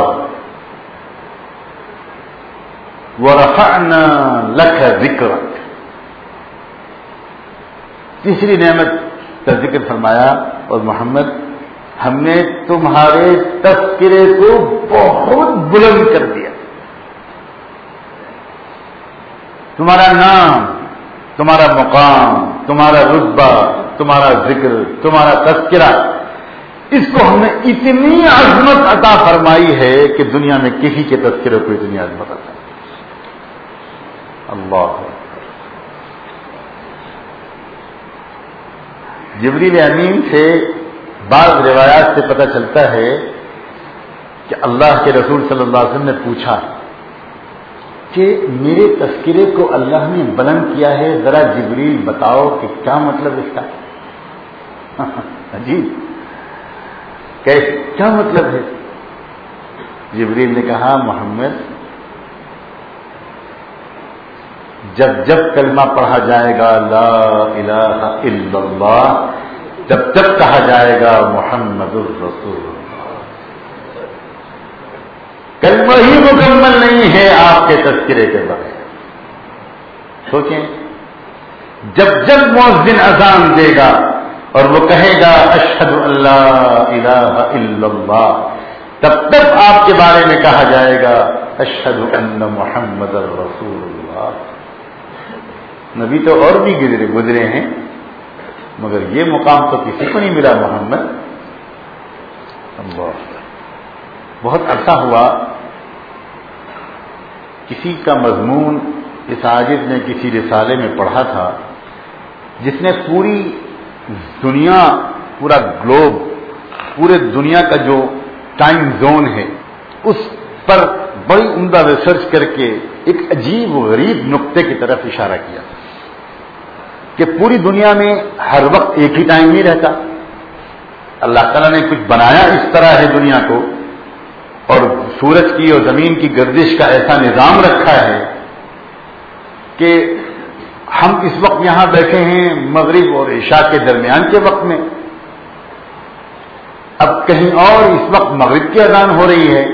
ورفعنا لک ذکرک. تیسری نعمت کا ذکر فرمایا، اور محمد ہم نے تمہارے تذکرے کو بہت بلند کر دیا. تمہارا نام، تمہارا مقام، تمہارا رتبہ، تمہارا ذکر، تمہارا تذکرہ، اس کو ہم نے اتنی عظمت عطا فرمائی ہے کہ دنیا میں کسی کے تذکرے کو اتنی عظمت عطا. اللہ. جبریل امین سے بعض روایات سے پتہ چلتا ہے کہ اللہ کے رسول صلی اللہ علیہ وسلم نے پوچھا کہ میرے تذکرے کو اللہ نے بلند کیا ہے، ذرا جبریل بتاؤ کہ کیا مطلب اس کا. عجیب، کیا مطلب ہے؟ جبریل نے کہا محمد جب جب کلمہ پڑھا جائے گا لا الہ الا اللہ، جب جب کہا جائے گا محمد الرسول اللہ، کلمہ ہی مکمل نہیں ہے آپ کے تذکرے کے بغیر. سوچیں، جب جب مؤذن اذان دے گا اور وہ کہے گا اشہد ان لا الہ الا اللہ، تب تک آپ کے بارے میں کہا جائے گا اشہد ان محمد الرسول اللہ. نبی تو اور بھی گزرے گزرے ہیں مگر یہ مقام تو کسی کو نہیں ملا محمد. اللہ. بہت عرصہ ہوا کسی کا مضمون اس عاجز نے کسی رسالے میں پڑھا تھا جس نے پوری دنیا، پورا گلوب، پورے دنیا کا جو ٹائم زون ہے اس پر بڑی عمدہ ریسرچ کر کے ایک عجیب و غریب نقطے کی طرف اشارہ کیا کہ پوری دنیا میں ہر وقت ایک ہی ٹائم نہیں رہتا. اللہ تعالیٰ نے کچھ بنایا اس طرح ہے دنیا کو، اور سورج کی اور زمین کی گردش کا ایسا نظام رکھا ہے کہ ہم اس وقت یہاں بیٹھے ہیں مغرب اور عشاء کے درمیان کے وقت میں. اب کہیں اور اس وقت مغرب کی اذان ہو رہی ہے،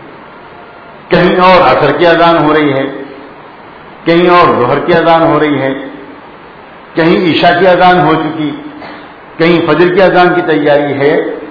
کہیں اور عصر کی اذان ہو رہی ہے، کہیں اور ظہر کی اذان ہو رہی ہے، کہیں عشاء کی اذان ہو چکی، کہیں فجر کی اذان کی تیاری ہے.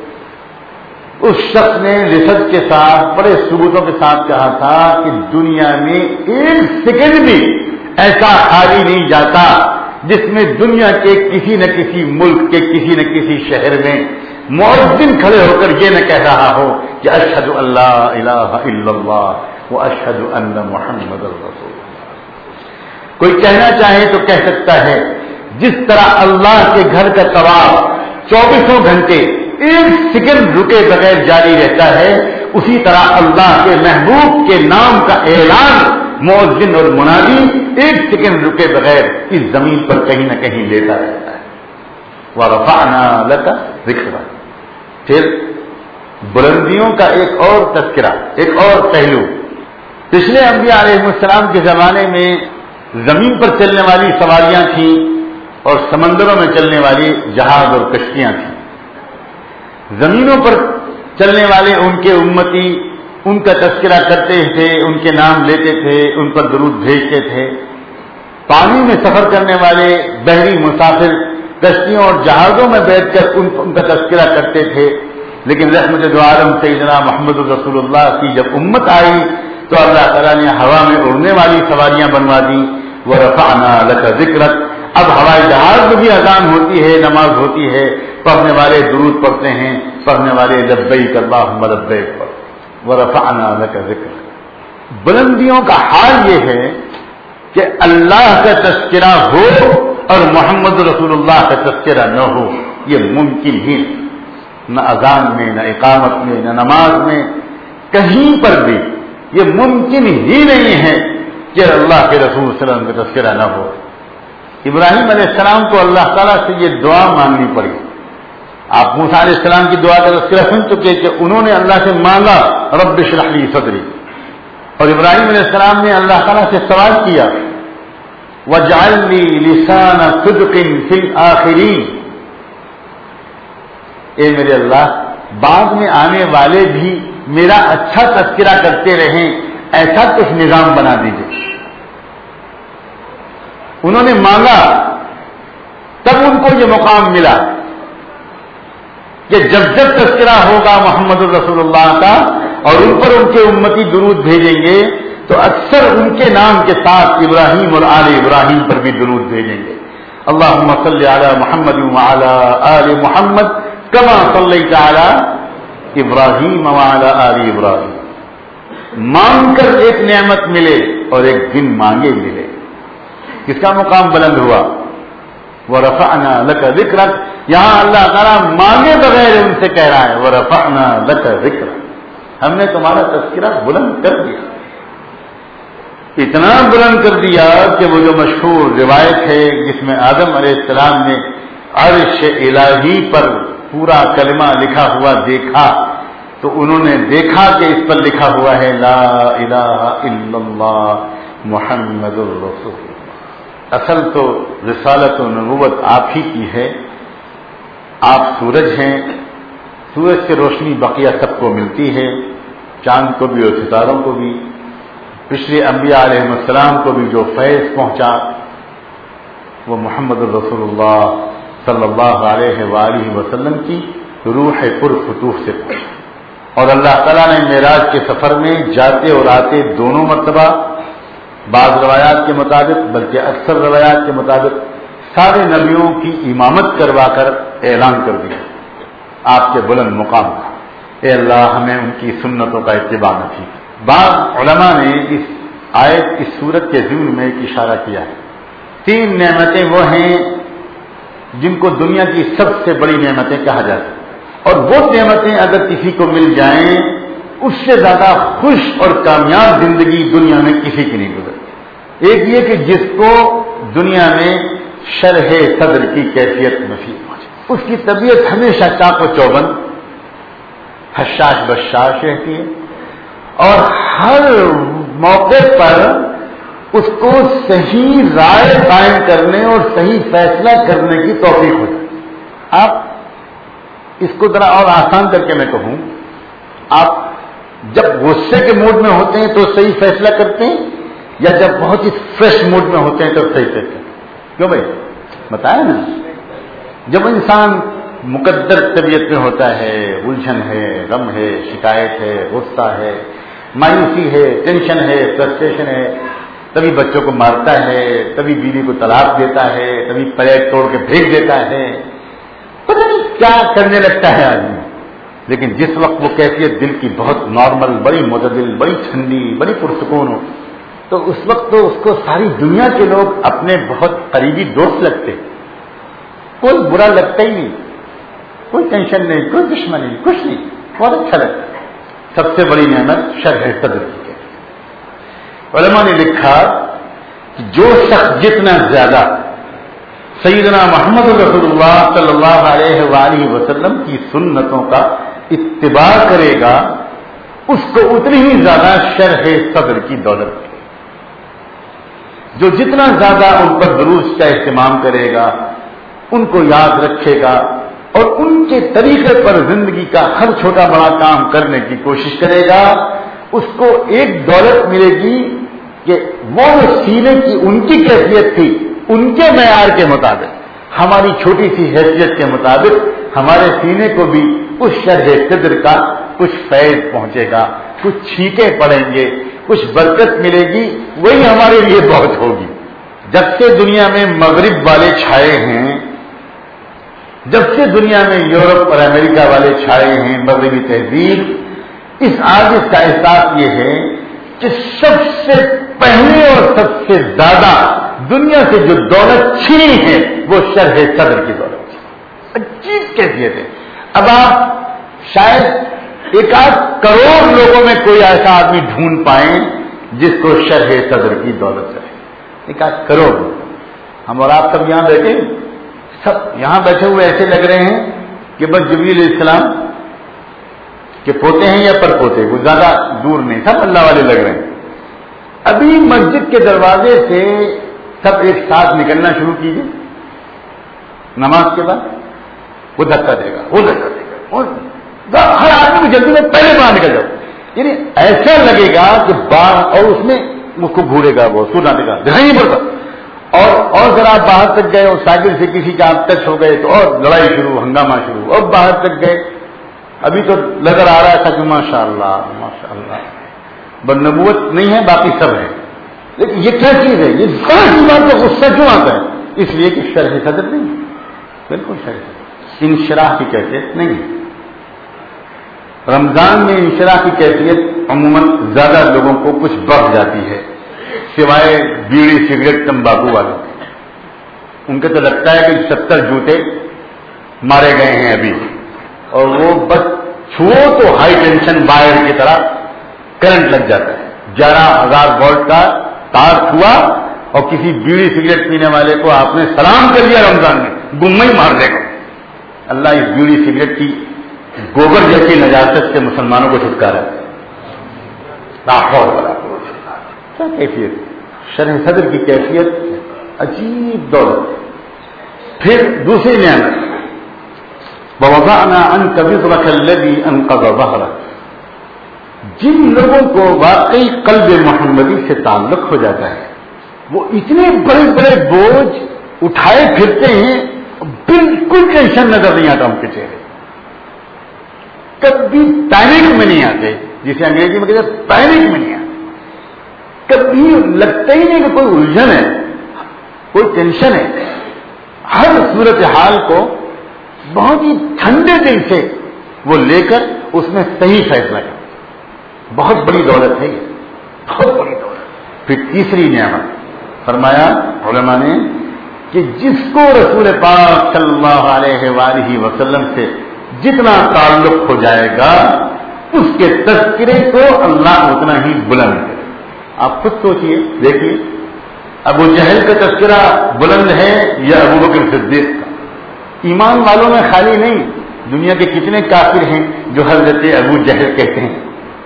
اس شخص نے ریسرچ کے ساتھ بڑے ثبوتوں کے ساتھ کہا تھا کہ دنیا میں ایک سیکنڈ بھی ایسا خالی نہیں جاتا جس میں دنیا کے کسی نہ کسی ملک کے کسی نہ کسی شہر میں مؤذن کھڑے ہو کر یہ نہ کہہ رہا ہو کہ اشہد ان لا الہ الا اللہ و اشہد ان محمد رسول اللہ. کوئی کہنا چاہے تو کہہ سکتا ہے جس طرح اللہ کے گھر کا طواف چوبیسوں گھنٹے ایک سیکنڈ رکے بغیر جاری رہتا ہے، اسی طرح اللہ کے محبوب کے نام کا اعلان مؤذن اور منادی ایک سیکنڈ رکے بغیر اس زمین پر کہیں نہ کہیں لیتا رہتا ہے. وَرَفَعْنَا لَكَ ذِكْرَكَ. پھر بلندیوں کا ایک اور تذکرہ، ایک اور پہلو. پچھلے انبیاء علیہ السلام کے زمانے میں زمین پر چلنے والی سواریاں تھیں اور سمندروں میں چلنے والی جہاز اور کشتیاں تھیں. زمینوں پر چلنے والے ان کے امتی ان کا تذکرہ کرتے تھے، ان کے نام لیتے تھے، ان پر درود بھیجتے تھے. پانی میں سفر کرنے والے بحری مسافر کشتیوں اور جہازوں میں بیٹھ کر ان, ان کا تذکرہ کرتے تھے. لیکن رحمت دو عالم سیدنا محمد رسول اللہ کی جب امت آئی تو اللہ تعالیٰ نے ہوا میں اڑنے والی سواریاں بنوا دی. وَرَفَعْنَا لَكَ ذِكْرَكَ. اب ہوائی جہاز میں بھی اذان ہوتی ہے، نماز ہوتی ہے، پڑھنے والے درود پڑھتے ہیں، پڑھنے والے لبیک اللہم لبیک پر. وَرَفَعْنَا لَكَ ذِكْرَكَ. بلندیوں کا حال یہ ہے کہ اللہ کا تذکرہ ہو اور محمد رسول اللہ کا تذکرہ نہ ہو، یہ ممکن ہی نہیں. نہ اذان میں، نہ اقامت میں، نہ نماز میں، کہیں پر بھی یہ ممکن ہی نہیں ہے کہ اللہ کے رسول صلی اللہ علیہ وسلم کا تذکرہ نہ ہو. ابراہیم علیہ السلام کو اللہ تعالیٰ سے یہ دعا مانگنی پڑی. آپ موسیٰ علیہ السلام کی دعا کا تذکرہ سن چکے کہ انہوں نے اللہ سے مانگا رب اشرح لی صدری، اور ابراہیم علیہ السلام نے اللہ تعالیٰ سے سوال کیا وَاجْعَلْ لِي لِسَانَ صِدْقٍ فِي الْآخِرِينَ. اے میرے اللہ، بعد میں آنے والے بھی میرا اچھا تذکرہ کرتے رہیں، ایسا کچھ نظام بنا دیجیے. انہوں نے مانگا، تب ان کو یہ مقام ملا کہ جب جب تذکرہ ہوگا محمد رسول اللہ کا اور ان پر ان کے امتی درود بھیجیں گے تو اکثر ان کے نام کے ساتھ ابراہیم اور آل ابراہیم پر بھی درود بھیجیں گے. اللہم صلی علی محمد وعلی آل محمد کما صلیت علی ابراہیم وعلی آل ابراہیم. مانگ کر ایک نعمت ملے اور ایک دن مانگے ملے. کس کا مقام بلند ہوا؟ وَرَفَعْنَا لَكَ ذِكْرَكَ. یہاں اللہ تعالیٰ مانگے بغیر ان سے کہہ رہا ہے وَرَفَعْنَا لَكَ ذِكْرَكَ. ہم نے تمہارا تذکرہ بلند کر دیا، اتنا بلند کر دیا کہ وہ جو مشہور روایت ہے جس میں آدم علیہ السلام نے عرش الہی پر پورا کلمہ لکھا ہوا دیکھا تو انہوں نے دیکھا کہ اس پر لکھا ہوا ہے لا الہ الا اللہ محمد الرسول. اصل تو رسالت و نبوت آپ ہی کی ہے. آپ سورج ہیں، سورج سے روشنی بقیہ سب کو ملتی ہے، چاند کو بھی اور ستاروں کو بھی. پچھلے انبیاء علیہ السلام کو بھی جو فیض پہنچا وہ محمد رسول اللہ صلی اللہ علیہ وآلہ وسلم کی روح پرفتوح سے پہنچا. اور اللہ تعالیٰ نے معراج کے سفر میں جاتے اور آتے دونوں مرتبہ، بعض روایات کے مطابق بلکہ اکثر روایات کے مطابق سارے نبیوں کی امامت کروا کر اعلان کر دیا آپ کے بلند مقام کا. اے اللہ ہمیں ان کی سنتوں کا اتباع نصیب. بعض علماء نے اس آیت اس سورت کے ضمن میں ایک اشارہ کیا ہے. تین نعمتیں وہ ہیں جن کو دنیا کی سب سے بڑی نعمتیں کہا جاتا ہے، اور وہ نعمتیں اگر کسی کو مل جائیں اس سے زیادہ خوش اور کامیاب زندگی دنیا میں کسی کی نہیں گزرتی۔ ایک یہ کہ جس کو دنیا میں شرح صدر کی کیفیت نصیب ہو جائے، اس کی طبیعت ہمیشہ چاق و چوبند، حشاش بشاش رہتی ہے، اور ہر موقع پر اس کو صحیح رائے قائم کرنے اور صحیح فیصلہ کرنے کی توفیق ہو جائے۔ آپ اس کو ذرا اور آسان کر کے میں کہوں، آپ جب غصے کے موڈ میں ہوتے ہیں تو صحیح فیصلہ کرتے ہیں، یا جب بہت ہی فریش موڈ میں ہوتے ہیں تو صحیح فیصلہ کرتے ہیں؟ کیوں بھائی بتایا نا، جب انسان مقدر طبیعت میں ہوتا ہے، الجھن ہے، غم ہے، شکایت ہے، غصہ ہے، مایوسی ہے، ٹینشن ہے، فرسٹریشن ہے، کبھی بچوں کو مارتا ہے، کبھی بیوی کو طلاق دیتا ہے، کبھی پلیٹ توڑ کے پھینک دیتا ہے، پتہ نہیں کیا کرنے لگتا ہے آدمی۔ لیکن جس وقت وہ کیفیت دل کی بہت نارمل، بڑی معتدل، بڑی ٹھنڈی، بڑی پرسکون ہو، تو اس وقت تو اس کو ساری دنیا کے لوگ اپنے بہت قریبی دوست لگتے، کوئی برا لگتا ہی نہیں، کوئی ٹینشن نہیں، کوئی دشمنی نہیں، کچھ نہیں، بہت اچھا لگتا ہے۔ سب سے بڑی نعمت شرح صدر کی ہے۔ علماء نے لکھا کہ جو شخص جتنا زیادہ سیدنا محمد رسول اللہ صلی اللہ علیہ وآلہ وسلم کی سنتوں کا اتباع کرے گا، اس کو اتنی ہی زیادہ شرح صدر کی دولت ملے گی۔ جو جتنا زیادہ ان پر دروس کا اہتمام کرے گا، ان کو یاد رکھے گا اور ان کے طریقے پر زندگی کا ہر چھوٹا بڑا کام کرنے کی کوشش کرے گا، اس کو ایک دولت ملے گی کہ وہ سینے کی ان کی کیفیت تھی، ان کے معیار کے مطابق، ہماری چھوٹی سی حیثیت کے مطابق ہمارے سینے کو بھی اس شرح صدر کا کچھ فیض پہنچے گا، کچھ چھینکیں پڑیں گے، کچھ برکت ملے گی، وہی ہمارے لیے بہت ہوگی۔ جب سے دنیا میں مغرب والے چھائے ہیں، جب سے دنیا میں یورپ اور امریکہ والے چھائے ہیں، مغربی تہذیب، اس آج اس کا احساس یہ ہے کہ سب سے پہلے اور سب سے زیادہ دنیا سے جو دولت چھینی ہے وہ شرح صدر کی دولت ہے۔ عجیب کیفیت ہے۔ اب آپ شاید ایک آدھ کروڑ لوگوں میں کوئی ایسا آدمی ڈھونڈ پائیں جس کو شرح صدر کی دولت ہے، ایک آدھ کروڑ۔ ہم اور آپ سب یہاں بیٹھے، سب یہاں بیٹھے ہوئے ایسے لگ رہے ہیں کہ بس جبریل علیہ السلام کے پوتے ہیں یا پر پوتے، وہ زیادہ دور نہیں، سب اللہ والے لگ رہے ہیں۔ ابھی مسجد کے دروازے سے سب ایک ساتھ نکلنا شروع کیجیے نماز کے بعد، وہ دھکا دے گا، وہ دھکا دے گا، اور ہر آدمی کو جلدی میں پہلے باہر نکل جاؤ، یعنی ایسا لگے گا کہ باہر، اور اس میں اس کو گھورے گا، وہ سونا دے گا، دکھائی نہیں پڑتا، اور اور ذرا آپ باہر تک گئے اور سائیکل سے کسی کا آپ ٹچ ہو گئے تو اور لڑائی شروع، ہنگامہ شروع، اور باہر تک گئے، ابھی تو نظر آ رہا تھا کہ ماشاء اللہ ماشاء اللہ بس نبوت نہیں ہے، باقی سب ہے، لیکن یہ کیا چیز ہے؟ یہ ساری بات کا غصہ کیوں آتا ہے؟ اس لیے کہ شرح صدر نہیں، بالکل شرح صدر، انشراح کی کیفیت نہیں۔ رمضان میں انشراح کی کیفیت عموماً زیادہ لوگوں کو کچھ بڑھ جاتی ہے، سوائے بیڑی سگریٹ تمباکو والوں کے، ان کے تو لگتا ہے کہ ستر جوتے مارے گئے ہیں ابھی، اور وہ بس چھو تو ہائی ٹینشن وائر کی طرح کرنٹ لگ جاتا ہے، گیارہ ہزار وولٹ کا تار چھوا اور کسی بیڑی سگریٹ پینے والے کو آپ نے سلام کر دیا رمضان میں، گمئی مار دے گا۔ اللہ اس بیڑی سگریٹ کی گوبر جیسی نجاست سے مسلمانوں کو چھٹکارا ہے۔ کیا کیفیت؟ شرح صدر کی کیفیت عجیب دولت۔ پھر دوسری نعمت، وَوَضَعْنَا عَنْكَ وِزْرَكَ الَّذِي أَنقَضَ ظَهْرَكَ، جن لوگوں کو واقعی قلب محمدی سے تعلق ہو جاتا ہے، وہ اتنے بڑے بڑے بوجھ اٹھائے پھرتے ہیں، بالکل ٹینشن نظر نہیں آتا ان کے چہرے، کبھی پینک میں نہیں آتے، جسے انگریزی میں کہتے ہیں پینک میں نہیں آتے، کبھی لگتا ہی نہیں کہ کوئی الجھن ہے، کوئی ٹینشن ہے، ہر صورتحال کو بہت ہی ٹھنڈے دل سے وہ لے کر اس میں صحیح فیصلہ کرتے، بہت بڑی دولت ہے یہ، بہت بڑی دولت۔ پھر تیسری نعمت فرمایا علماء نے کہ جس کو رسول پاک صلی اللہ علیہ وآلہ وسلم سے جتنا تعلق ہو جائے گا، اس کے تذکرے کو اللہ اتنا ہی بلند کرے. آپ خود سوچئے دیکھیے، ابو جہل کا تذکرہ بلند ہے یا ابو بکر صدیق کا؟ ایمان والوں میں خالی نہیں، دنیا کے کتنے کافر ہیں جو حضرت ابو جہل کہتے ہیں،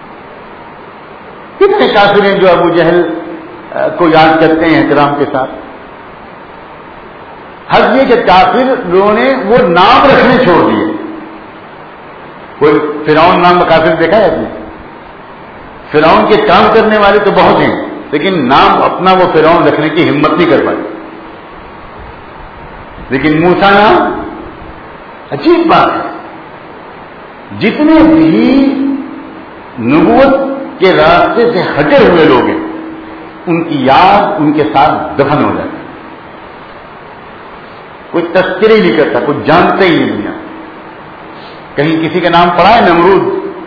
کتنے کافر ہیں جو ابو جہل کو یاد کرتے ہیں احترام کے ساتھ. حق یہ کہ کافر لوگوں نے وہ نام رکھنے چھوڑ دیے. کوئی فرعون نام کافر دیکھا ہے آپ نے؟ فرعون کے کام کرنے والے تو بہت ہیں، لیکن نام اپنا وہ فرعون رکھنے کی ہمت نہیں کر پائے. لیکن موسیٰ نام عجیب بات ہے، جتنے بھی نبوت کے راستے سے ہٹے ہوئے لوگ ہیں ان کی یاد ان کے ساتھ دفن ہو جاتی. کوئی تذکرے ہی نہیں کرتا، کوئی جانتا ہی نہیں دنیا. کہیں کسی کا نام پڑا ہے نمرود؟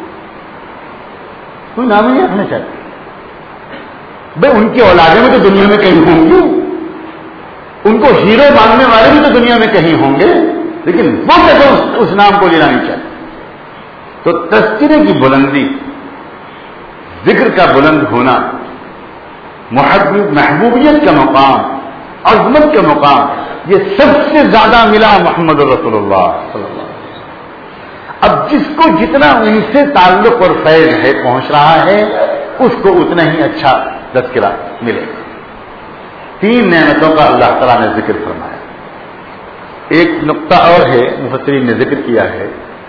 کوئی نام ہی نہیں رکھنا چاہتے. بھائی ان کی اولادیں بھی تو دنیا میں کہیں ہوں گی، ان کو ہیرو ماننے والے بھی تو دنیا میں کہیں ہوں گے، لیکن وہ کیسے اس نام کو لینا نہیں چاہتے. تو تذکرے کی بلندی، ذکر کا بلند ہونا، محبوب محبوبیت کا مقام، عظمت کا مقام، یہ سب سے زیادہ ملا محمد رسول اللہ صلی اللہ علیہ وسلم. اب جس کو جتنا ان سے تعلق اور فیض ہے پہنچ رہا ہے اس کو اتنا ہی اچھا تذکرہ ملے. تین نعمتوں کا اللہ تعالیٰ نے ذکر فرمایا. ایک نقطہ اور ہے مفسرین نے ذکر کیا ہے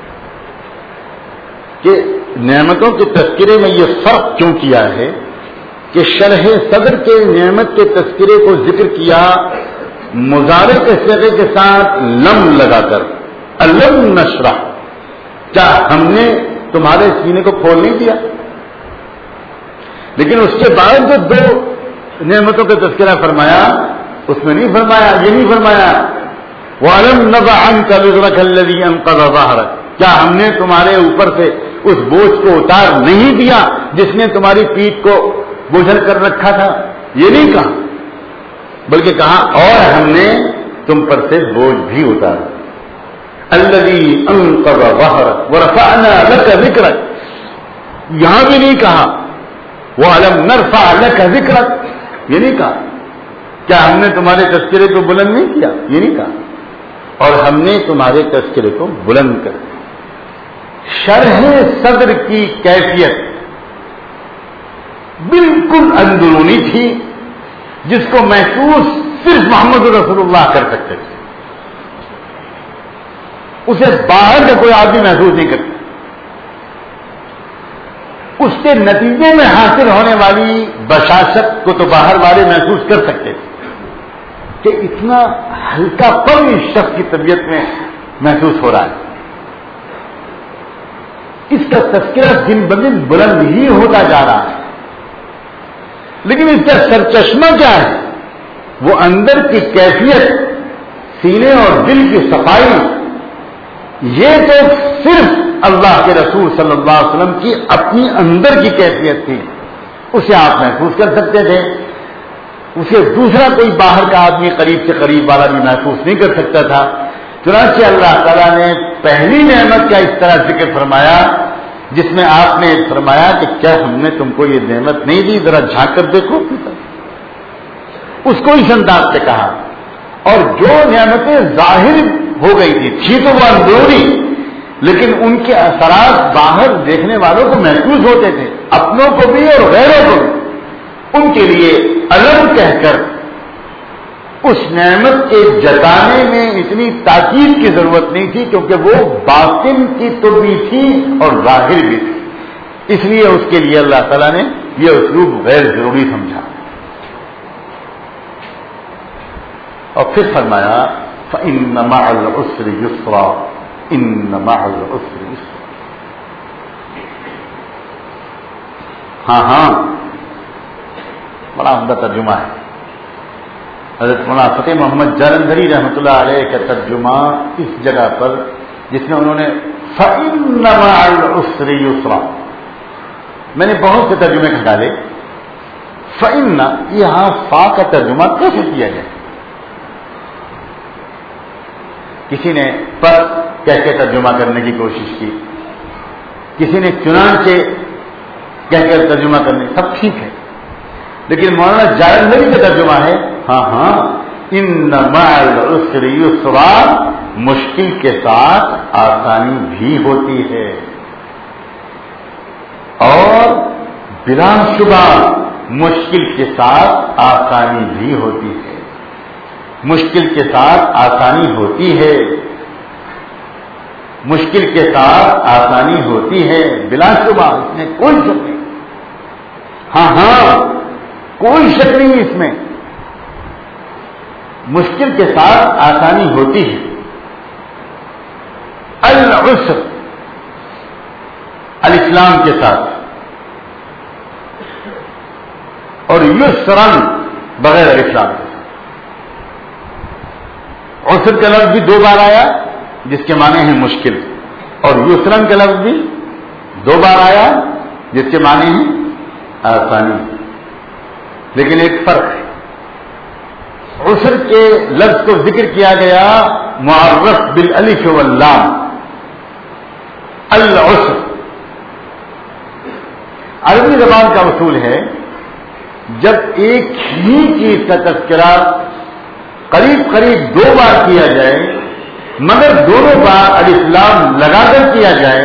کہ نعمتوں کے تذکرے میں یہ فرق کیوں کیا ہے کہ شرح صدر کے نعمت کے تذکرے کو ذکر کیا مضارع کے صیغے کے ساتھ لم لگا کر، الم نشرح، کیا ہم نے تمہارے سینے کو کھول نہیں دیا؟ لیکن اس کے بعد جو دو نعمتوں کا تذکرہ فرمایا اس میں نہیں فرمایا، یہ نہیں فرمایا وَأَلَمْ نَضَعْ عَنْكَ وِزْرَكَ الَّذِي أَنقَضَ ظَهْرَكَ، کیا ہم نے تمہارے اوپر سے اس بوجھ کو اتار نہیں دیا جس نے تمہاری پیٹھ کو بوجھل کر رکھا تھا؟ یہ نہیں کہا، بلکہ کہا اور ہم نے تم پر سے بوجھ بھی اتارا. الذی انقض ظہرک ورفعنا لک ذکرک، یہاں بھی نہیں کہا وَأَلَمْ نَرْفَعْ لَكَ ذِكْرَكَ، یہ نہیں کہا کیا ہم نے تمہارے تذکرے کو بلند نہیں کیا، یہ نہیں کہا. اور ہم نے تمہارے تذکرے کو بلند کر. شرح صدر کی کیفیت بالکل اندرونی تھی جس کو محسوس صرف محمد رسول اللہ کر سکتے تھے، اسے باہر کا کوئی آدمی محسوس نہیں کرتا. اس کے نتیجے میں حاصل ہونے والی بشاشت کو تو باہر والے محسوس کر سکتے تھے کہ اتنا ہلکا پن اس شخص کی طبیعت میں محسوس ہو رہا ہے. اس کا تذکرہ دن بدن بلند ہی ہوتا جا رہا ہے، لیکن اس کا سرچشمہ کیا ہے؟ وہ اندر کی کیفیت، سینے اور دل کی صفائی. یہ تو صرف اللہ کے رسول صلی اللہ علیہ وسلم کی اپنی اندر کی کیفیت تھی، اسے آپ محسوس کر سکتے تھے. اسے دوسرا کوئی باہر کا آدمی قریب سے قریب والا بھی محسوس نہیں کر سکتا تھا. چنانچہ اللہ تعالیٰ نے پہلی نعمت کا اس طرح ذکر فرمایا جس میں آپ نے فرمایا کہ کیا ہم نے تم کو یہ نعمت نہیں دی، ذرا جھانک کر دیکھو. اس کو اس انداز سے کہا. اور جو نعمتیں ظاہر ہو گئی تھی تھی تو وہ اندرونی، لیکن ان کے اثرات باہر دیکھنے والوں کو محسوس ہوتے تھے، اپنوں کو بھی اور غیروں کو بھی. ان کے لیے الگ کہہ کر اس نعمت کے جتانے میں اتنی تاکید کی ضرورت نہیں تھی، کیونکہ وہ باطن کی تو بھی تھی اور ظاہر بھی تھی. اس لیے اس کے لیے اللہ تعالیٰ نے یہ اسلوب غیر ضروری سمجھا. اور پھر فرمایا فَإِنَّ مَعَ الْعُسْرِ يُسْرًا، إِنَّ مَعَ الْعُسْرِ يُسْرًا. ہاں ہاں بڑا عمدہ ترجمہ ہے. حضرت مولانا فتح محمد جالندھری رحمۃ اللہ علیہ کا ترجمہ اس جگہ پر جس میں انہوں نے فَإِنَّ مَعَ الْعُسْرِ يُسْرًا، میں نے بہت سے ترجمے ڈالے. فَإِنَّ یہاں فا کا ترجمہ کیسے کیا جائے؟ کسی نے پر کہہ کے ترجمہ کرنے کی کوشش کی، کسی نے چنانچہ کہہ کر ترجمہ کرنے، سب ٹھیک ہے، لیکن مولانا جائز نبی کا ترجمہ ہے ہاں ہاں ان مع العسر یسرا، مشکل کے ساتھ آسانی بھی ہوتی ہے، اور بلا شبہ مشکل کے ساتھ آسانی بھی ہوتی ہے، مشکل کے ساتھ آسانی ہوتی ہے، مشکل کے ساتھ آسانی ہوتی ہے، بلا شبہ، اس میں کوئی شک نہیں، ہاں ہاں کوئی شک نہیں اس میں، مشکل کے ساتھ آسانی ہوتی ہے۔ العسر الاسلام کے ساتھ، اور یسرن بغیر الاسلام کے ساتھ۔ عسر کا لفظ بھی دو بار آیا جس کے معنی ہیں مشکل، اور یسرن کا لفظ بھی دو بار آیا جس کے معنی ہیں آسانی، لیکن ایک فرق ہے، عسر کے لفظ کو ذکر کیا گیا معرف بالالف واللام، العسر۔ عربی زبان کا اصول ہے جب ایک ہی چیز کا تذکرہ قریب قریب دو بار کیا جائے مگر دونوں بار الف لام لگا کر کیا جائے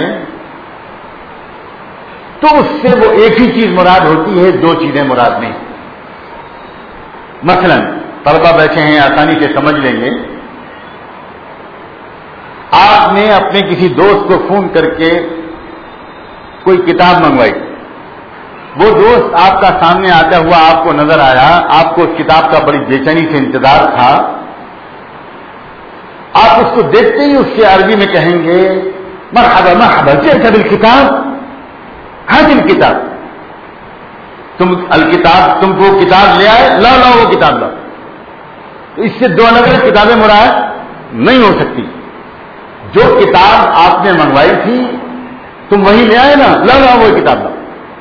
تو اس سے وہ ایک ہی چیز مراد ہوتی ہے، دو چیزیں مراد نہیں۔ مثلا طلبہ بیٹھے ہیں، آسانی سے سمجھ لیں گے، آپ نے اپنے کسی دوست کو فون کر کے کوئی کتاب منگوائی، وہ دوست آپ کا سامنے آتا ہوا آپ کو نظر آیا، آپ کو اس کتاب کا بڑی بے چینی سے انتظار تھا، آپ اس کو دیکھتے ہی اس سے عربی میں کہیں گے مرحبا مرحبا جئت بالکتاب، ہاں جن کتاب، تم الکتاب، تم کو کتاب لے آئے، لاؤ لاؤ وہ کتاب لاؤ۔ تو اس سے دو الگ الگ کتابیں مراد نہیں ہو سکتی، جو کتاب آپ نے منگوائی تھی تم وہی لے آئے نا، لاؤ لاؤ وہ کتاب لاؤ۔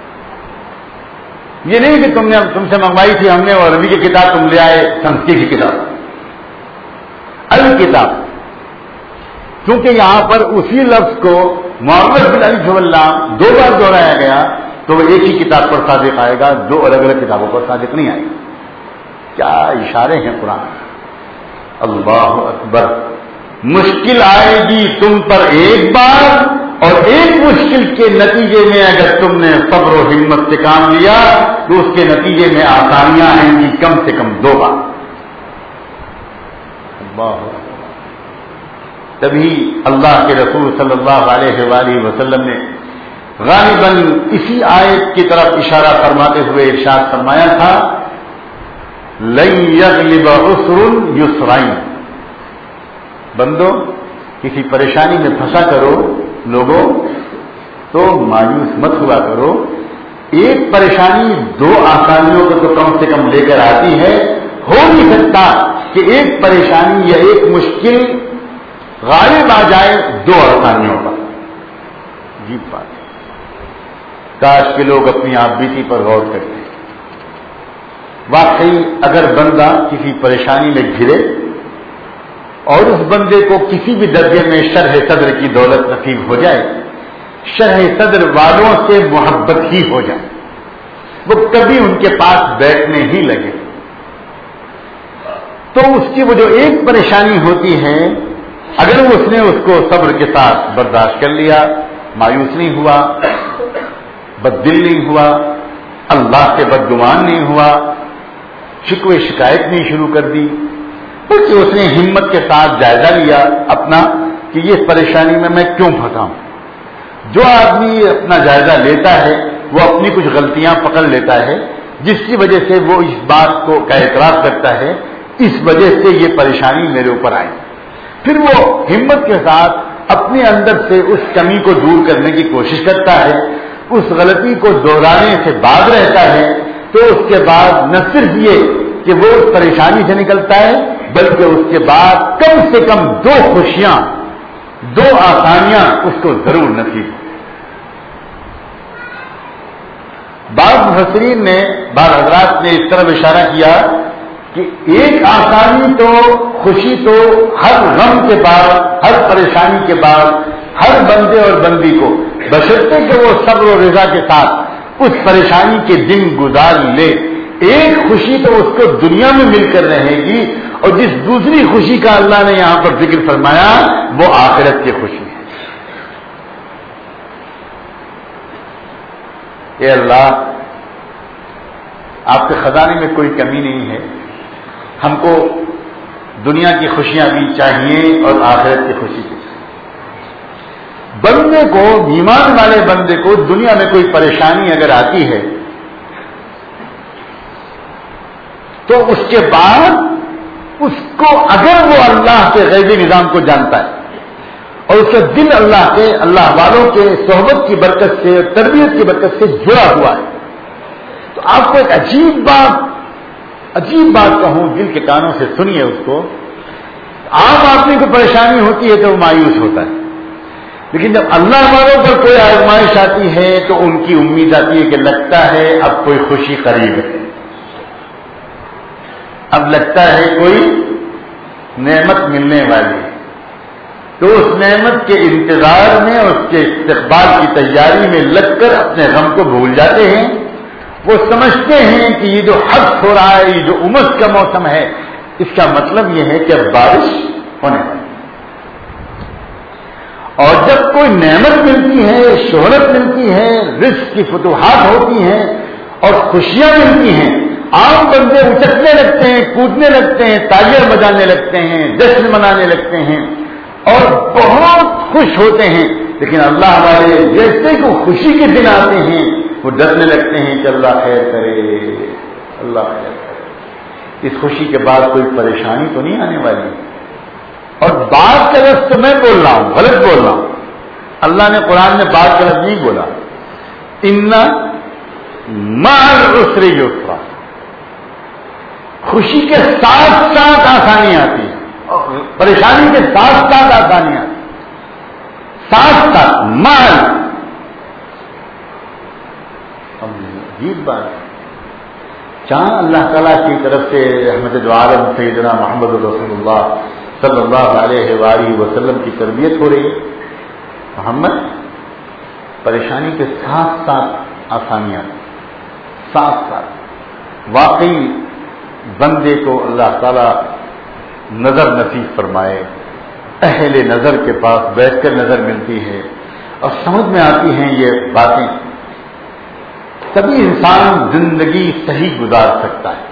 یہ نہیں کہ تم نے تم سے منگوائی تھی ہم نے اور عربی کی کتاب تم لے آئے سنسکرت کی کتاب، الکتاب، کیونکہ یہاں پر اسی لفظ کو معرف بالالف واللام دو بار دہرایا گیا تو وہ ایک ہی کتاب پر صادق آئے گا، دو الگ الگ کتابوں پر صادق نہیں آئے گا۔ کیا اشارے ہیں قرآن! اللہ اکبر! مشکل آئے گی تم پر ایک بار، اور ایک مشکل کے نتیجے میں اگر تم نے صبر و ہمت سے کام لیا تو اس کے نتیجے میں آسانیاں آئیں گی کم سے کم دو بار۔ اللہ اکبر! تبھی اللہ کے رسول صلی اللہ علیہ وآلہ وسلم نے غالباً اسی آیت کی طرف اشارہ فرماتے ہوئے ارشاد فرمایا تھا لن یغلب عسر یسرین، بندو کسی پریشانی میں پھنسا کرو لوگوں تو مایوس مت ہوا کرو، ایک پریشانی دو آسانیوں کو تو کم سے کم لے کر آتی ہے، ہو نہیں سکتا کہ ایک پریشانی یا ایک مشکل غالب آ جائے دو آسانیوں پر۔ عجیب بات ہے، کاش کے لوگ اپنی آپ بیتی پر غور کرتے۔ واقعی اگر بندہ کسی پریشانی میں گھرے اور اس بندے کو کسی بھی درجے میں شرح صدر کی دولت نصیب ہو جائے، شرح صدر والوں سے محبت ہی ہو جائے، وہ کبھی ان کے پاس بیٹھنے ہی لگے، تو اس کی وہ جو ایک پریشانی ہوتی ہے اگر اس نے اس کو صبر کے ساتھ برداشت کر لیا، مایوس نہیں ہوا، بددل نہیں ہوا، اللہ سے بدگمان نہیں ہوا، شکوے شکایت نہیں شروع کر دی، بلکہ اس نے ہمت کے ساتھ جائزہ لیا اپنا کہ یہ پریشانی میں میں کیوں پھنسا ہوں۔ جو آدمی اپنا جائزہ لیتا ہے وہ اپنی کچھ غلطیاں پکڑ لیتا ہے جس کی وجہ سے وہ اس بات کو کا اعتراف کرتا ہے اس وجہ سے یہ پریشانی میرے اوپر آئی، پھر وہ ہمت کے ساتھ اپنے اندر سے اس کمی کو دور کرنے کی کوشش کرتا ہے، اس غلطی کو دہرانے سے باز رہتا ہے، تو اس کے بعد نہ صرف یہ کہ وہ اس پریشانی سے نکلتا ہے بلکہ اس کے بعد کم سے کم دو خوشیاں، دو آسانیاں اس کو ضرور نصیب۔ بعض مفسرین نے، بعض حضرات نے اس طرح اشارہ کیا کہ ایک آسانی تو، خوشی تو ہر غم کے بعد، ہر پریشانی کے بعد ہر بندے اور بندی کو، بشرطے کہ وہ صبر و رضا کے ساتھ اس پریشانی کے دن گزار لے. ایک خوشی تو اس کو دنیا میں مل کر رہے گی، اور جس دوسری خوشی کا اللہ نے یہاں پر ذکر فرمایا وہ آخرت کی خوشی ہے. اے اللہ، آپ کے خزانے میں کوئی کمی نہیں ہے، ہم کو دنیا کی خوشیاں بھی چاہیے اور آخرت کی خوشی بھی چاہیے. بندے کو، ایمان والے بندے کو دنیا میں کوئی پریشانی اگر آتی ہے تو اس کے بعد اس کو، اگر وہ اللہ کے غیبی نظام کو جانتا ہے اور اس کا دل اللہ کے، اللہ والوں کے صحبت کی برکت سے، تربیت کی برکت سے جڑا ہوا ہے، تو آپ کو ایک عجیب بات عجیب بات کہوں، دل کے کانوں سے سنیے اس کو. عام آدمی کو پریشانی ہوتی ہے تو وہ مایوس ہوتا ہے، لیکن جب اللہ والوں پر کوئی آزمائش آتی ہے تو ان کی امید آتی ہے کہ لگتا ہے اب کوئی خوشی قریب ہے، اب لگتا ہے کوئی نعمت ملنے والی ہے. تو اس نعمت کے انتظار میں، اس کے استقبال کی تیاری میں لگ کر اپنے غم کو بھول جاتے ہیں. وہ سمجھتے ہیں کہ یہ جو حبس ہو رہا ہے، یہ جو امس کا موسم ہے، اس کا مطلب یہ ہے کہ اب بارش ہونے والی. اور جب کوئی نعمت ملتی ہے، شہرت ملتی ہے، رزق کی فتوحات ہوتی ہیں اور خوشیاں ملتی ہیں، عام بندے اچکنے لگتے ہیں، کودنے لگتے ہیں، تالیاں بجانے لگتے ہیں، جشن منانے لگتے ہیں اور بہت خوش ہوتے ہیں. لیکن اللہ والے جیسے کہ خوشی کے دن آتے ہیں وہ ڈرنے لگتے ہیں کہ اللہ خیر کرے، اللہ خیر کرے، اس خوشی کے بعد کوئی پریشانی تو نہیں آنے والی. اور بات کا لفظ تو میں بول رہا ہوں، غلط بول رہا ہوں. اللہ نے قرآن میں بات کا لفظ نہیں بولا. ان مع العسر یسرا، خوشی کے ساتھ ساتھ آسانی آتی ہے اور پریشانی کے ساتھ ساتھ آسانی آتی ہے، ساتھ ساتھ مال. عجیب بات ہے. جہاں اللہ تعالیٰ کی طرف سے رحمت دو عالم سیدنا محمد رسول اللہ صلی اللہ علیہ وآلہ وسلم کی تربیت ہو رہی ہے، محمد پریشانی کے ساتھ ساتھ آسانیاں، ساتھ ساتھ. واقعی بندے کو اللہ تعالیٰ نظر نصیب فرمائے، اہل نظر کے پاس بیٹھ کر نظر ملتی ہے اور سمجھ میں آتی ہیں یہ باتیں، تبھی انسان زندگی صحیح گزار سکتا ہے.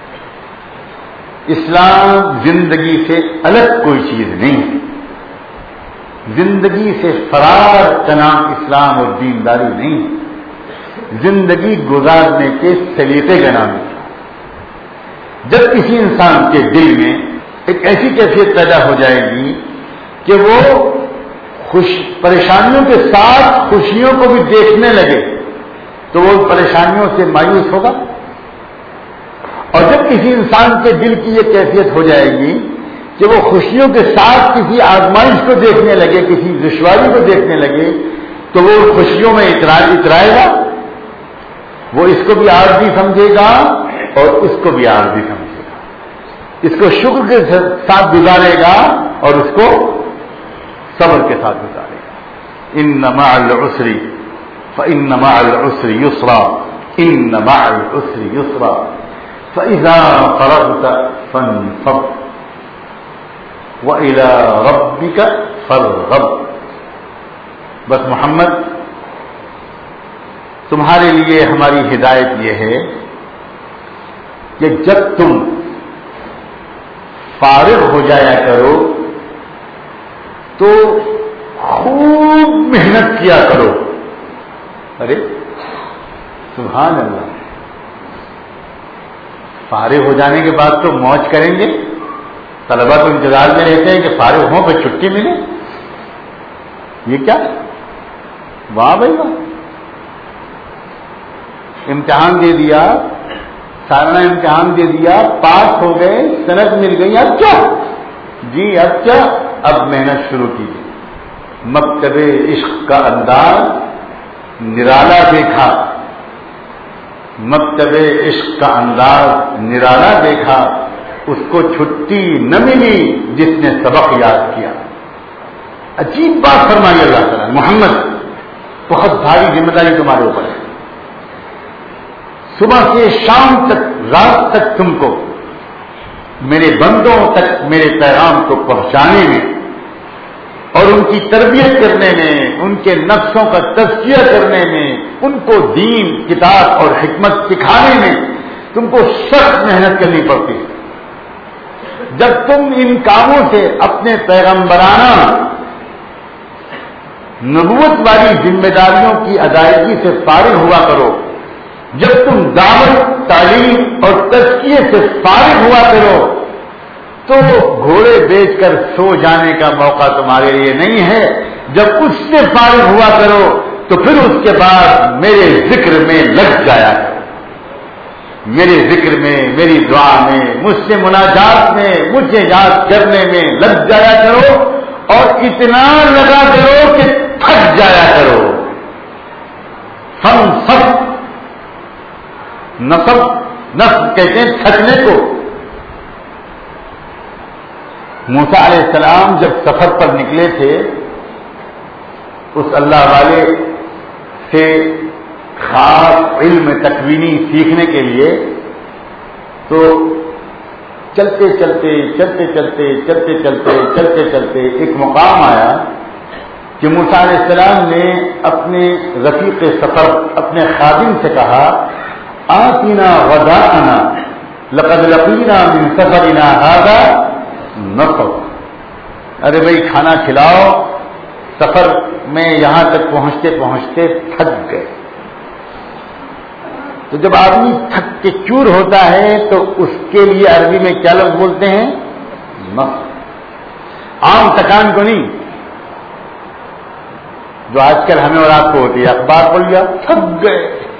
اسلام زندگی سے الگ کوئی چیز نہیں ہے، زندگی سے فرار کا نام اسلام اور دینداری نہیں ہے، زندگی گزارنے کے سلیقے کا نام ہے. جب کسی انسان کے دل میں ایک ایسی کیفیت پیدا ہو جائے گی کہ وہ خوش پریشانیوں کے ساتھ خوشیوں کو بھی دیکھنے لگے تو وہ پریشانیوں سے مایوس ہوگا. اور جب کسی انسان کے دل کی یہ کیفیت ہو جائے گی کہ وہ خوشیوں کے ساتھ کسی آزمائش کو دیکھنے لگے، کسی دشواری کو دیکھنے لگے، تو وہ خوشیوں میں اترائے گا، وہ اس کو بھی عارضی سمجھے گا اور اس کو بھی عارضی سمجھے گا، اس کو شکر کے ساتھ گزارے گا اور اس کو صبر کے ساتھ گزارے گا. ان مع العسر فإن مع العسر يسرا ان مع العسر يسرا فإذا فرغت فانصب وإلى ربك فارغب. بس محمد تمہارے لیے ہماری ہدایت یہ ہے کہ جب تم فارغ ہو جایا کرو تو خوب محنت کیا کرو. ارے سبحان اللہ، فارغ ہو جانے کے بعد تو موج کریں گے. طلبا تو انتظار میں رہتے ہیں کہ فارغ ہوں پھر چھٹی ملے. یہ کیا؟ واہ بھائی واہ، امتحان دے دیا، سالانہ امتحان دے دیا، پاس ہو گئے، سند مل گئی، اب کیا؟ جی اب کیا؟ اب محنت شروع کیجیے. مکتب عشق کا انداز نرالا دیکھا، مکتب عشق کا انداز نرالا دیکھا، اس کو چھٹی نہ ملی جس نے سبق یاد کیا. عجیب بات فرمائی اللہ تعالیٰ، محمد بہت بھاری ذمہ داری تمہارے اوپر ہے، صبح سے شام تک، رات تک تم کو میرے بندوں تک میرے پیغام کو پہنچانے میں اور ان کی تربیت کرنے میں، ان کے نفسوں کا تزکیہ کرنے میں، ان کو دین، کتاب اور حکمت سکھانے میں تم کو سخت محنت کرنی پڑتی ہے۔ جب تم ان کاموں سے اپنے پیغمبرانہ نبوت والی ذمہ داریوں کی ادائیگی سے فارغ ہوا کرو، جب تم دعوت، تعلیم اور تزکیے سے فارغ ہوا کرو، تو گھوڑے بیچ کر سو جانے کا موقع تمہارے لیے نہیں ہے۔ جب اس سے فارغ ہوا کرو تو پھر اس کے بعد میرے ذکر میں لگ جایا کرو، میرے ذکر میں، میری دعا میں، مجھ سے مناجات میں، مجھے یاد کرنے میں لگ جایا کرو، اور اتنا لگا کرو کہ تھک جایا کرو۔ ہم سب نصب نصب کہتے ہیں تھکنے کو۔ موسیٰ علیہ السلام جب سفر پر نکلے تھے اس اللہ والے سے خاص علم تکوینی سیکھنے کے لیے، تو چلتے چلتے چلتے چلتے چلتے چلتے چلتے چلتے ایک مقام آیا کہ موسیٰ علیہ السلام نے اپنے رفیق سفر، اپنے خادم سے کہا، آتنا غداءنا لقد لقینا من سفرنا ھذا نصب، ارے بھائی کھانا کھلاؤ، سفر میں یہاں تک پہنچتے پہنچتے تھک گئے۔ تو جب آدمی تھک کے چور ہوتا ہے تو اس کے لیے عربی میں کیا لفظ بولتے ہیں؟ نصب۔ عام تکان کو نہیں جو آج کل ہمیں اور آپ کو ہوتی ہے، اخبار پڑھ لیا تھک گئے،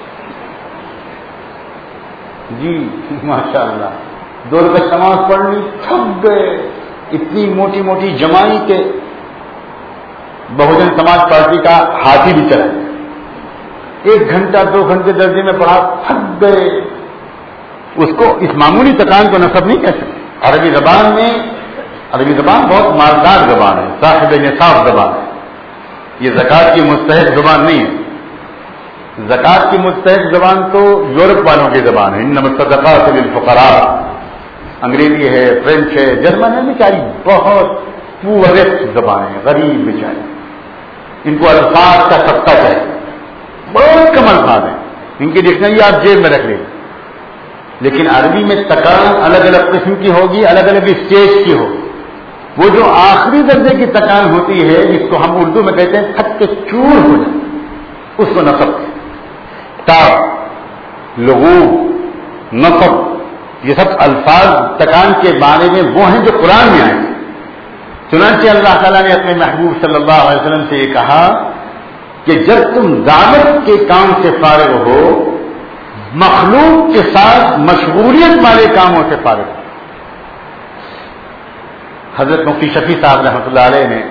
جی ماشاء اللہ، دو رکعت نماز پڑھ لی تھک گئے، اتنی موٹی موٹی جمائی کے بہوجن سماج پارٹی کا ہاتھی بھی چلا، ایک گھنٹہ دو گھنٹے درجے میں پڑھا تھک گئے۔ اس کو، اس معمولی تکان کو نصب نہیں کہہ سکتے۔ عربی زبان میں، عربی زبان بہت مالدار زبان ہے، صاحب نصاب زبان ہے، یہ زکوٰۃ کی مستحق زبان نہیں ہے۔ زکوٰۃ کی مستحق زبان تو یورپ والوں کی زبان ہے، انما الصدقات للفقراء، انگریزی ہے، فرینچ ہے، جرمن ہے، بیچاری بہت پورسٹ زبان ہے، غریب بیچاری، ان کو الفاظ کا سبقہ چاہیے، بہت کم الفاظ ہیں، ان کی ڈکشنری آپ جیب میں رکھ لیں۔ لیکن عربی میں تکان الگ الگ قسم کی ہوگی، الگ الگ اسٹیج کی ہوگی۔ وہ جو آخری درجے کی تکان ہوتی ہے جس کو ہم اردو میں کہتے ہیں تھک کے چور ہو جائے، اس کو نصب ہے۔ تاب، لغوب، نصب، یہ سب الفاظ تکان کے بارے میں وہ ہیں جو قرآن میں آئے ہیں۔ چنانچہ اللہ تعالیٰ نے اپنے محبوب صلی اللہ علیہ وسلم سے یہ کہا کہ جب تم دعوت کے کام سے فارغ ہو، مخلوق کے ساتھ مشغولیت والے کاموں سے فارغ ہو۔ حضرت مفتی شفیع صاحب رحمۃ اللہ علیہ نے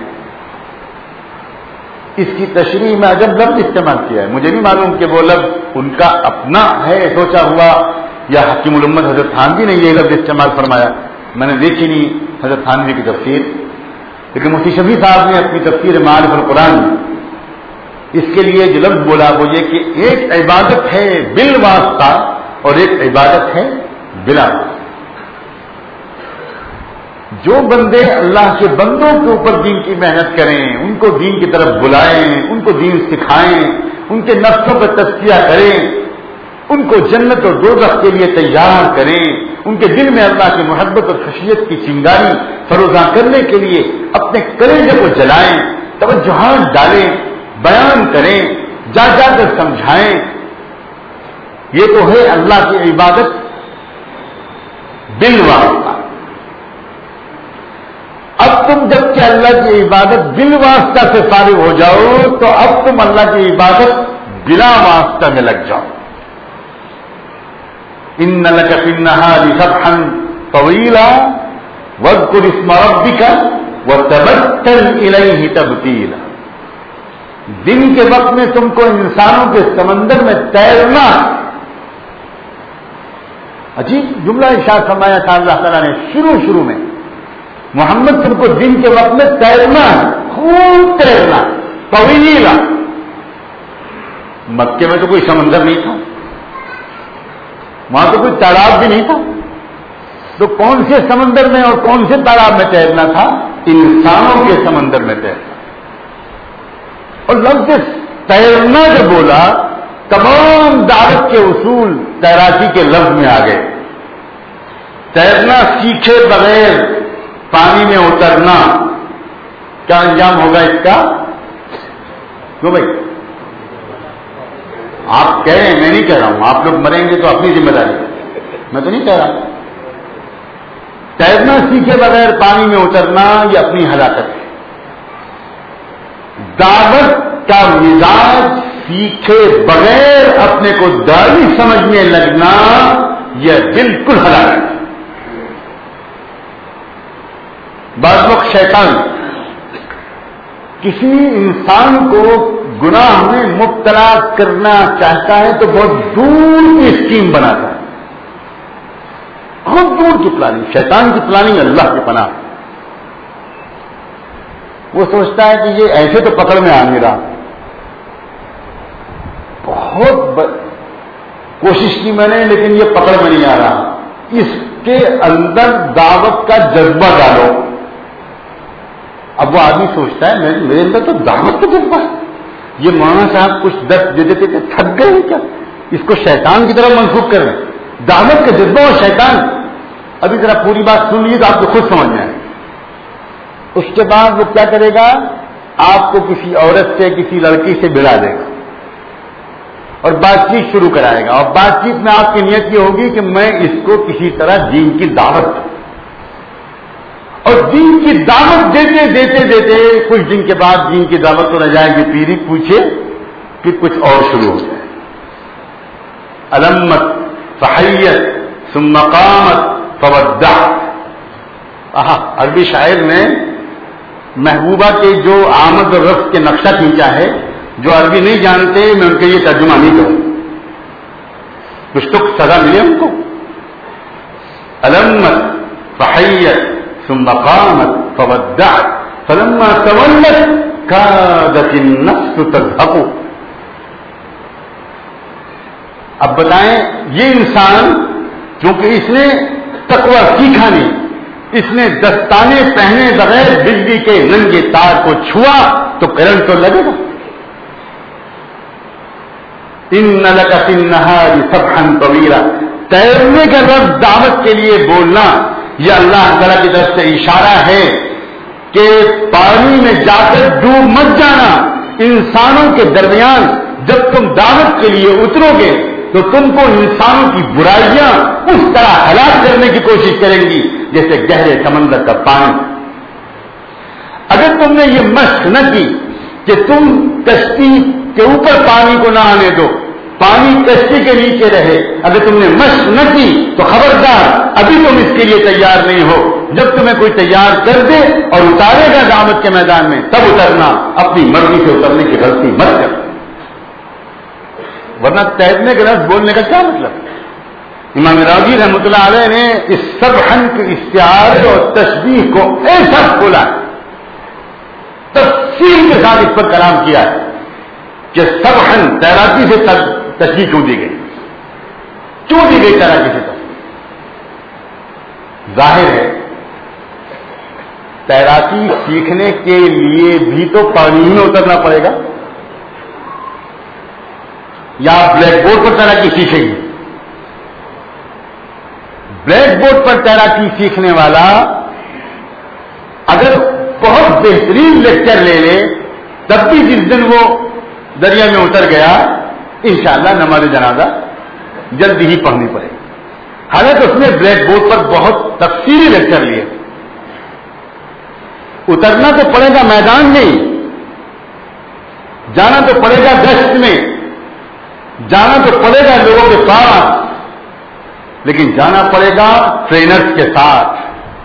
اس کی تشریح میں عجب لفظ استعمال کیا ہے، مجھے نہیں معلوم کہ وہ لفظ ان کا اپنا ہے سوچا ہوا یا حکیم الامت حضرت تھانوی نے یہ لفظ استعمال فرمایا، میں نے دیکھی نہیں حضرت تھانوی کی تفسیر، لیکن مفتی شفیع صاحب نے اپنی تفسیر معارف القرآن میں اس کے لیے جو لفظ بولا وہ یہ کہ ایک عبادت ہے بالواسطہ اور ایک عبادت ہے بلا واسطہ۔ جو بندے اللہ کے بندوں کے اوپر دین کی محنت کریں، ان کو دین کی طرف بلائیں، ان کو دین سکھائیں، ان کے نفسوں کا تزکیہ کریں، ان کو جنت اور دوزخ کے لیے تیار کریں، ان کے دل میں اللہ کی محبت اور خشیت کی چنگاری فروزاں کرنے کے لیے اپنے کلیجے کو جلائیں، توجہات ڈالیں، بیان کریں، جا جا کر سمجھائیں، یہ تو ہے اللہ کی عبادت بالواسطہ۔ اب تم جب کہ اللہ کی عبادت بالواسطہ سے فارغ ہو جاؤ تو اب تم اللہ کی عبادت بلا واسطہ میں لگ جاؤ۔ ان لک فی النہار سبحا طویلا واذکر اسم ربک وتبتل الیہ تبتیلا، دن کے وقت میں تم کو انسانوں کے سمندر میں تیرنا، عجیب جملہ ارشاد فرمایا تھا اللہ تعالیٰ نے شروع شروع میں، محمد تم کو دن کے وقت میں تیرنا ہے، خوب تیرنا طویلا. مکے میں تو کوئی سمندر نہیں تھا, وہاں تو کوئی تالاب بھی نہیں تھا, تو کون سے سمندر میں اور کون سے تالاب میں تیرنا تھا؟ انسانوں کے سمندر میں تیرنا. اور لفظ تیرنا جو بولا, تمام دعوت کے اصول تیراکی کے لفظ میں آ گئے. تیرنا سیکھے بغیر پانی میں اترنا, کیا انجام ہوگا اس کا؟ کیوں بھائی آپ کہہ رہے ہیں, میں نہیں کہہ رہا ہوں. آپ لوگ مریں گے تو اپنی ذمہ داری, میں تو نہیں کہہ رہا. تیرنا سیکھے بغیر پانی میں اترنا یہ اپنی ہلاکت ہے. دعوت کا مزاج سیکھے بغیر اپنے کو داعی سمجھنے لگنا یہ بالکل ہلاکت ہے. بعض لوگ شیطان کسی انسان کو گناہ میں مبتلا کرنا چاہتا ہے تو بہت دور کی اسکیم بناتا ہے, بہت دور کی پلاننگ. شیطان کی پلاننگ اللہ کی پناہ. وہ سوچتا ہے کہ یہ ایسے تو پکڑ میں آ نہیں رہا, بہت ب... کوشش کی میں نے لیکن یہ پکڑ میں نہیں آ رہا. اس کے اندر دعوت کا جذبہ ڈالو. اب وہ آدمی سوچتا ہے میرے اندر تو دعوت کا جذبہ ہے, یہ مولانا صاحب کچھ درد دے دیتے تھے, تھک گئے ہیں کیا؟ اس کو شیطان کی طرف منسوخ کر رہے ہیں. دعوت کا جذبہ اور شیطان. ابھی ذرا پوری بات سن لیجیے تو آپ کو خود سمجھ میں آئے. اس کے بعد وہ کیا کرے گا, آپ کو کسی عورت سے کسی لڑکی سے ملا دے گا اور بات چیت شروع کرائے گا. اور بات چیت میں آپ کی نیت یہ ہوگی کہ میں اس کو کسی طرح دین کی دعوت دوں. اور دین کی دعوت دیتے دیتے دیتے کچھ دن کے بعد دین کی دعوت تو نہ جائے گی پیری, پوچھے کہ کچھ اور شروع ہو جائے. علمت فحیت ثم قامت فودعت. عربی شاعر نے محبوبہ کے جو آمد اور رفت کے نقشہ کھینچا ہے. جو عربی نہیں جانتے میں ان کے لیے ترجمہ نہیں کروں, کچھ تو سزا ملے ان کو. علمت فحیت ثم قامت فودعت فلما تولت كادت النفس تذهب. اب بتائیں, یہ انسان کیونکہ اس نے تقوی سیکھا نہیں, اس نے دستانے پہنے بغیر بجلی کے ننگے تار کو چھوا تو کرنٹ تو لگے گا. ان لك في النهار سبحا طويلا. تیرنے کا لفظ دعوت کے لیے بولنا یہ اللہ تعالیٰ کی طرف سے اشارہ ہے کہ پانی میں جا کر ڈوب مت جانا. انسانوں کے درمیان جب تم دعوت کے لیے اترو گے تو تم کو انسانوں کی برائیاں اس طرح ہلاک کرنے کی کوشش کریں گی جیسے گہرے سمندر کا پانی. اگر تم نے یہ مشق نہ کی کہ تم کشتی کے اوپر پانی کو نہ آنے دو, پانی کشتی کے نیچے رہے, اگر تم نے مشق نہ کی تو خبردار ابھی تم اس کے لیے تیار نہیں ہو. جب تمہیں کوئی تیار کر دے اور اتارے گا دعوت کے میدان میں تب اترنا. اپنی مرضی سے اترنے کی غلطی مت کر, ورنہ تیرنے کے لفظ بولنے کا کیا مطلب. امام راضی رحمۃ اللہ علیہ نے اس سبحن کے استعارے اور تشبیہ کو ایسا کھولا, تفصیل کے ساتھ اس پر کلام کیا ہے کہ سبحن تیراکی سے تشبیہ کیوں دی گئی, کیوں دی گئی تیراکی سے تشبیہ. ظاہر ہے تیراکی سیکھنے کے لیے بھی تو پانی میں اترنا پڑے گا, یا بلیک بورڈ پر تیراکی سیکھیں گے. بلیک بورڈ پر تیراکی سیکھنے والا اگر بہت بہترین لیکچر لے لے تب بھی جس دن وہ دریا میں اتر گیا انشاءاللہ نماز جنازہ جلدی ہی پڑھنی پڑے گی. حالانکہ اس نے بلیک بورڈ پر بہت تفصیلی لیکچر لیے. اترنا تو پڑے گا میدان میں, جانا تو پڑے گا گشت میں, جانا تو پڑے گا لوگوں کے پاس, لیکن جانا پڑے گا ٹرینرز کے ساتھ,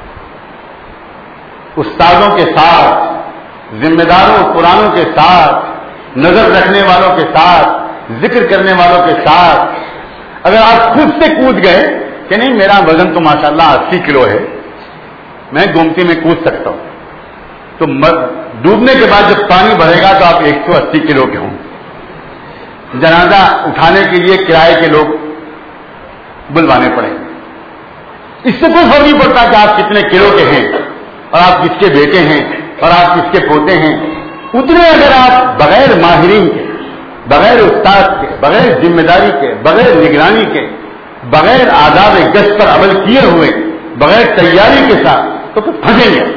استادوں کے ساتھ, ذمہ داروں قرآنوں کے ساتھ, نظر رکھنے والوں کے ساتھ, ذکر کرنے والوں کے ساتھ. اگر آپ خود سے کود گئے کہ نہیں میرا وزن تو ماشاءاللہ اسی کلو ہے, میں گومتی میں کود سکتا ہوں, تو ڈوبنے کے بعد جب پانی بڑھے گا تو آپ ایک سو اسی کلو کے ہوں. جنازہ اٹھانے کے لیے کرائے کے لوگ بلوانے پڑیں. اس سے کوئی فرق نہیں پڑتا کہ آپ کتنے کلو کے ہیں اور آپ کس کے بیٹے ہیں اور آپ کس کے پوتے ہیں. اتنے اگر آپ بغیر ماہرین کے، بغیر استاد کے، بغیر ذمہ داری کے، بغیر نگرانی کے، بغیر آداب گشت پر عمل کیے ہوئے، بغیر تیاری کے ساتھ، تو پھر پھنسیں گے.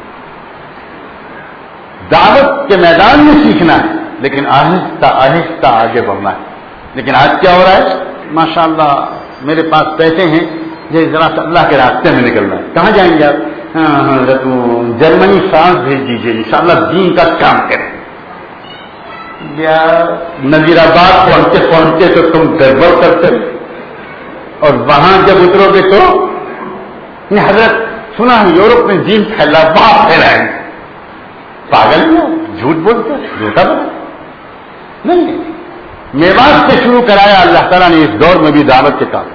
دعوت کے میدان میں سیکھنا ہے لیکن آہستہ آہستہ آگے بڑھنا ہے. لیکن آج کیا ہو رہا ہے؟ ماشاء اللہ میرے پاس پیسے ہیں، یہ ذرا سا اللہ کے راستے میں نکلنا ہے. کہاں جائیں گے آپ؟ جرمنی فرانس بھیج دیجیے، انشاءاللہ دین کا کام کریں. یا نذیر آباد پہنچتے پہنچتے تو تم گڑبڑ کرتے اور وہاں جب اترو گے تو حضرت سنا ہے یورپ میں دین پھیلا، باپ پھیلائیں. پاگل نہیں، جھوٹ بولتے، جھوٹا بولا نہیں. میوات سے شروع کرایا اللہ تعالیٰ نے اس دور میں بھی دعوت کے کام.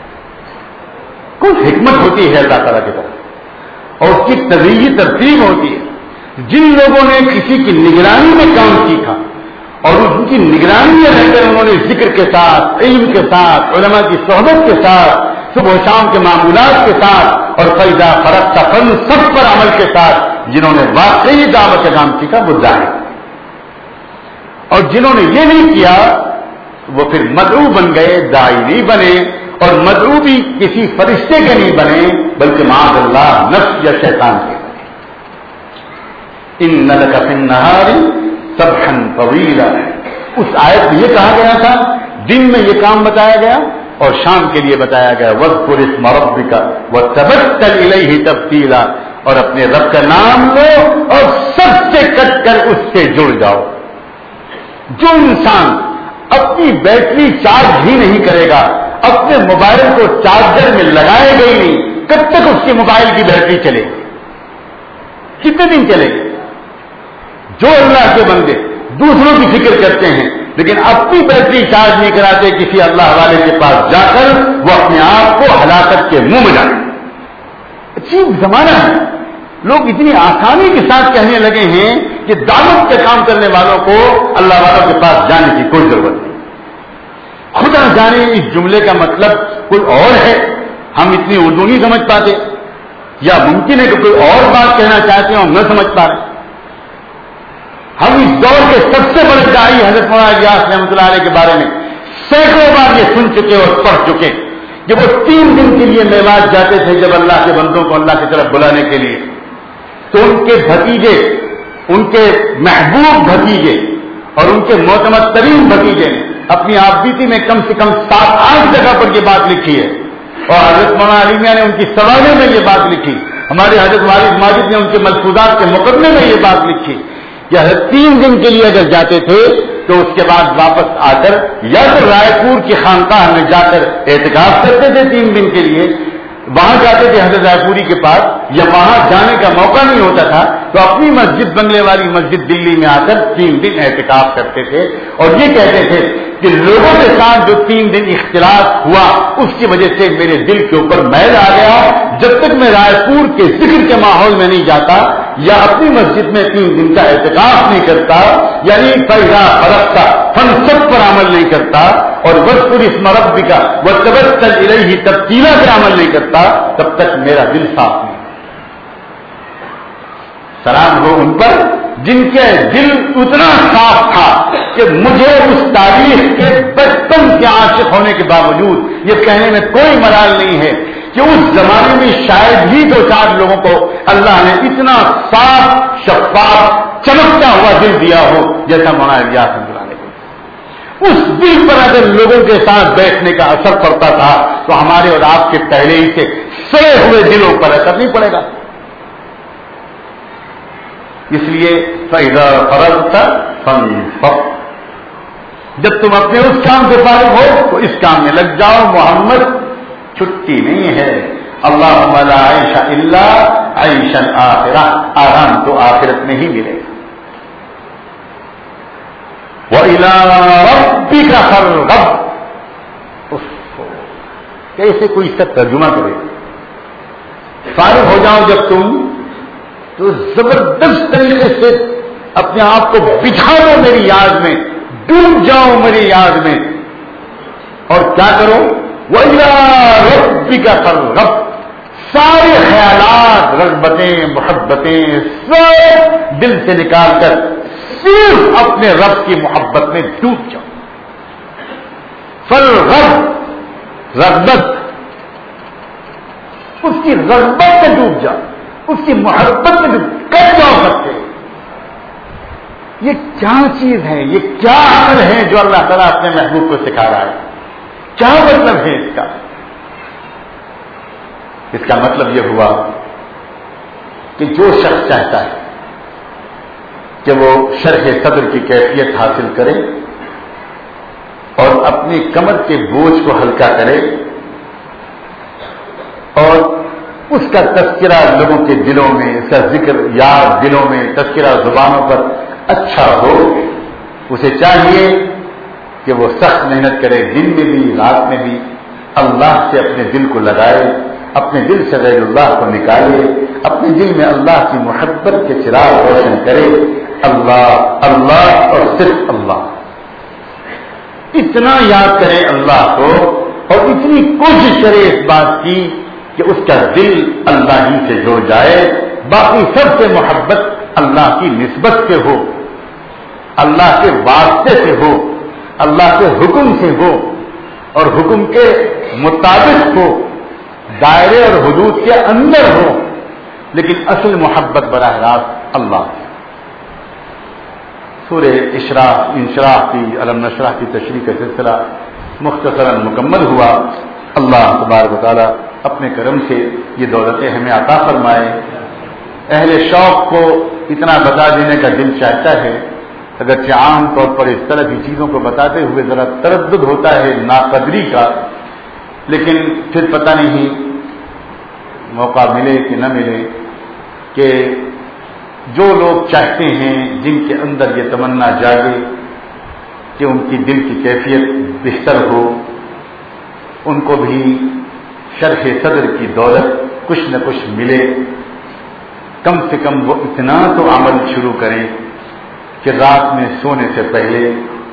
کوئی حکمت ہوتی ہے اللہ تعالیٰ کی طرف اور اس کی تدریجی ترتیب ہوتی ہے. جن لوگوں نے کسی کی نگرانی میں کام سیکھا اور ان کی نگرانی میں رہ کر انہوں نے ذکر کے ساتھ، علم کے ساتھ، علماء کی صحبت کے ساتھ، صبح و شام کے معمولات کے ساتھ اور فیضا فرق فن سب پر عمل کے ساتھ جنہوں نے واقعی دعوت کا کام سیکھا وہ ظاہر. اور جنہوں نے یہ نہیں کیا وہ پھر مدعو بن گئے، داعی نہیں بنے. اور مدعو بھی کسی فرشتے کے نہیں بنے بلکہ معاذ اللہ نفس یا شیطان کے. ان لک فی النہار سبحا طویلا، اس آیت میں یہ کہا گیا تھا، دن میں یہ کام بتایا گیا اور شام کے لیے بتایا گیا واذکر اسم ربک وتبتل الیہ تبتیلا، اور اپنے رب کا نام لو اور سب سے کٹ کر اس سے جڑ جاؤ. جو انسان اپنی بیٹری چارج ہی نہیں کرے گا، اپنے موبائل کو چارجر میں لگائے گا ہی نہیں، کب تک اس کے موبائل کی بیٹری چلے گی؟ کتنے دن چلے گی؟ جو اللہ کے بندے دوسروں کی فکر کرتے ہیں لیکن اپنی بیٹری چارج نہیں کراتے کسی اللہ والے کے پاس جا کر، وہ اپنے آپ کو ہلاکت کے منہ میں ڈالیں. عجیب زمانہ ہے. لوگ اتنی آسانی کے ساتھ کہنے لگے ہیں کہ دعوت کے کام کرنے والوں کو اللہ والوں کے پاس جانے کی کوئی ضرورت نہیں. خدا جانے اس جملے کا مطلب کوئی اور ہے، ہم اتنی اردو نہیں سمجھ پاتے، یا ممکن ہے کہ کوئی اور بات کہنا چاہتے ہیں ہم نہ سمجھ پا رہے. ہم اس دور کے سب سے بڑے داعی حضرت مولانا الیاس رحمۃ اللہ علیہ کے بارے میں سینکڑوں بار یہ سن چکے اور پڑھ چکے کہ وہ تین دن کے لیے میوات جاتے تھے جب اللہ کے بندوں کو اللہ کی طرف بلانے کے لیے، تو ان کے بھتیجے، ان کے محبوب بھتیجے اور ان کے معتمد ترین بھتیجے نے اپنی آپ بیتی میں کم سے کم سات آٹھ جگہ پر یہ بات لکھی ہے. اور حضرت مولانا علی میاں نے ان کی سوالے میں یہ بات لکھی، ہمارے حضرت والد ماجد نے ان کے ملفوظات کے مقدمے میں یہ بات لکھی کہ حضرت تین دن کے لیے اگر جاتے تھے تو اس کے بعد واپس آ کر یا تو رائے پور کی خانقاہ میں جا کر اعتکاف کرتے تھے تین دن کے لیے، وہاں جاتے تھے حضرت رائے پوری کے پاس، یا وہاں جانے کا موقع نہیں ہوتا تھا تو اپنی مسجد بنگلے والی مسجد دلی میں آ کر تین دن اعتکاف کرتے تھے. اور یہ کہتے تھے کہ لوگوں کے ساتھ جو تین دن اختلاف ہوا اس کی وجہ سے میرے دل کے اوپر میل آ گیا، جب تک میں رائے پور کے ذکر کے ماحول میں نہیں جاتا یا اپنی مسجد میں تین دن کا اعتکاف نہیں کرتا، یعنی فیضا فرقتا فن سب پر عمل نہیں کرتا اور واذکر اسم ربک وتبتل الیہ تبتیلا پر عمل نہیں کرتا، تب تک میرا دل صاف نہیں. سلام ہو ان پر جن کے دل اتنا صاف تھا کہ مجھے اس تاریخ کے بچپن کے عاشق ہونے کے باوجود یہ کہنے میں کوئی ملال نہیں ہے کہ اس زمانے میں شاید ہی دو چار لوگوں کو اللہ نے اتنا صاف شفاف چمکتا ہوا دل دیا ہو جیسا مولانا الیاس رحمۃ اللہ علیہ. اس دل پر اگر لوگوں کے ساتھ بیٹھنے کا اثر پڑتا تھا تو ہمارے اور آپ کے پہلے ہی سے سڑے ہوئے دلوں پر اثر نہیں پڑے گا. اس لیے فَإِذَا فَرَغْتَ فَانصَبْ، جب تم اپنے اس کام سے فارغ ہو تو اس کام میں لگ جاؤ. محمد چھٹی نہیں ہے. اللہم لا عیش الا عیش الآخرہ، آرام تو آخرت میں ہی ملے گا. وَإِلَىٰ رَبِّكَ فَارْغَب، کیسے کوئی اس کا ترجمہ کرے. فارغ ہو جاؤ جب تم تو زبردست طریقے سے اپنے آپ کو بچھا دو میری یاد میں، ڈوب جاؤ میری یاد میں، اور کیا کرو؟ وَإِلَىٰ رَبِّكَ فَارْغَب، سارے خیالات، رغبتیں، محبتیں سب دل سے نکال کر صرف اپنے رب کی محبت میں ڈوب جاؤ. فَارْغَب، رغبت، اس کی رغبت میں ڈوب جاؤ، اس کی محبت میں ڈوب کر جاؤ سکتے. یہ کیا چیز ہے، یہ کیا عمل ہے جو اللہ تعالیٰ اپنے محبوب کو سکھا رہا ہے؟ کیا مطلب ہے اس کا؟ اس کا مطلب یہ ہوا کہ جو شخص چاہتا ہے کہ وہ شرح صدر کی کیفیت حاصل کرے اور اپنی کمر کے بوجھ کو ہلکا کرے اور اس کا تذکرہ لوگوں کے دلوں میں، اس کا ذکر یاد دلوں میں، تذکرہ زبانوں پر اچھا ہو، اسے چاہیے کہ وہ سخت محنت کرے، دن میں بھی رات میں بھی اللہ سے اپنے دل کو لگائے، اپنے دل سے غیر اللہ کو نکالے، اپنے دل میں اللہ کی محبت کے چراغ روشن کرے. اللہ اللہ اور صرف اللہ، اتنا یاد کرے اللہ کو اور اتنی کوشش کرے اس بات کی کہ اس کا دل اللہ ہی سے جڑ جائے. باقی سب سے محبت اللہ کی نسبت سے ہو، اللہ کے واسطے سے ہو، اللہ کے حکم سے ہو اور حکم کے مطابق ہو، دائرے اور حدود کے اندر ہو، لیکن اصل محبت براہ راست اللہ. سورہ اشراح انشراح کی علم نشرح کی تشریح کا سلسلہ مختصراً مکمل ہوا. اللہ تبارک و تعالیٰ اپنے کرم سے یہ دولتیں ہمیں عطا فرمائے. اہل شوق کو اتنا بتا دینے کا دل چاہتا ہے، اگرچہ عام طور پر اس طرح کی چیزوں کو بتاتے ہوئے ذرا تردد ہوتا ہے ناقدری کا، لیکن پھر پتہ نہیں موقع ملے کہ نہ ملے کہ جو لوگ چاہتے ہیں، جن کے اندر یہ تمنا جاگے کہ ان کی دل کی کیفیت بہتر ہو، ان کو بھی شرح صدر کی دولت کچھ نہ کچھ ملے. کم سے کم وہ اتنا تو عمل شروع کریں کہ رات میں سونے سے پہلے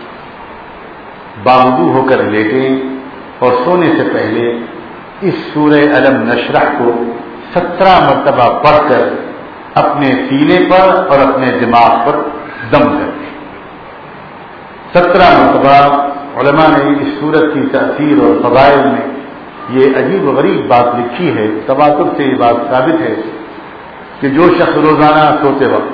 باوضو ہو کر لیٹیں اور سونے سے پہلے اس سورہ علم نشرح کو سترہ مرتبہ پڑھ کر اپنے سینے پر اور اپنے دماغ پر دم کر دیں. سترہ مرتبہ. علماء نے اس سورت کی تاثیر اور فضائل میں یہ عجیب و غریب بات لکھی ہے، تواتر سے یہ بات ثابت ہے کہ جو شخص روزانہ سوتے وقت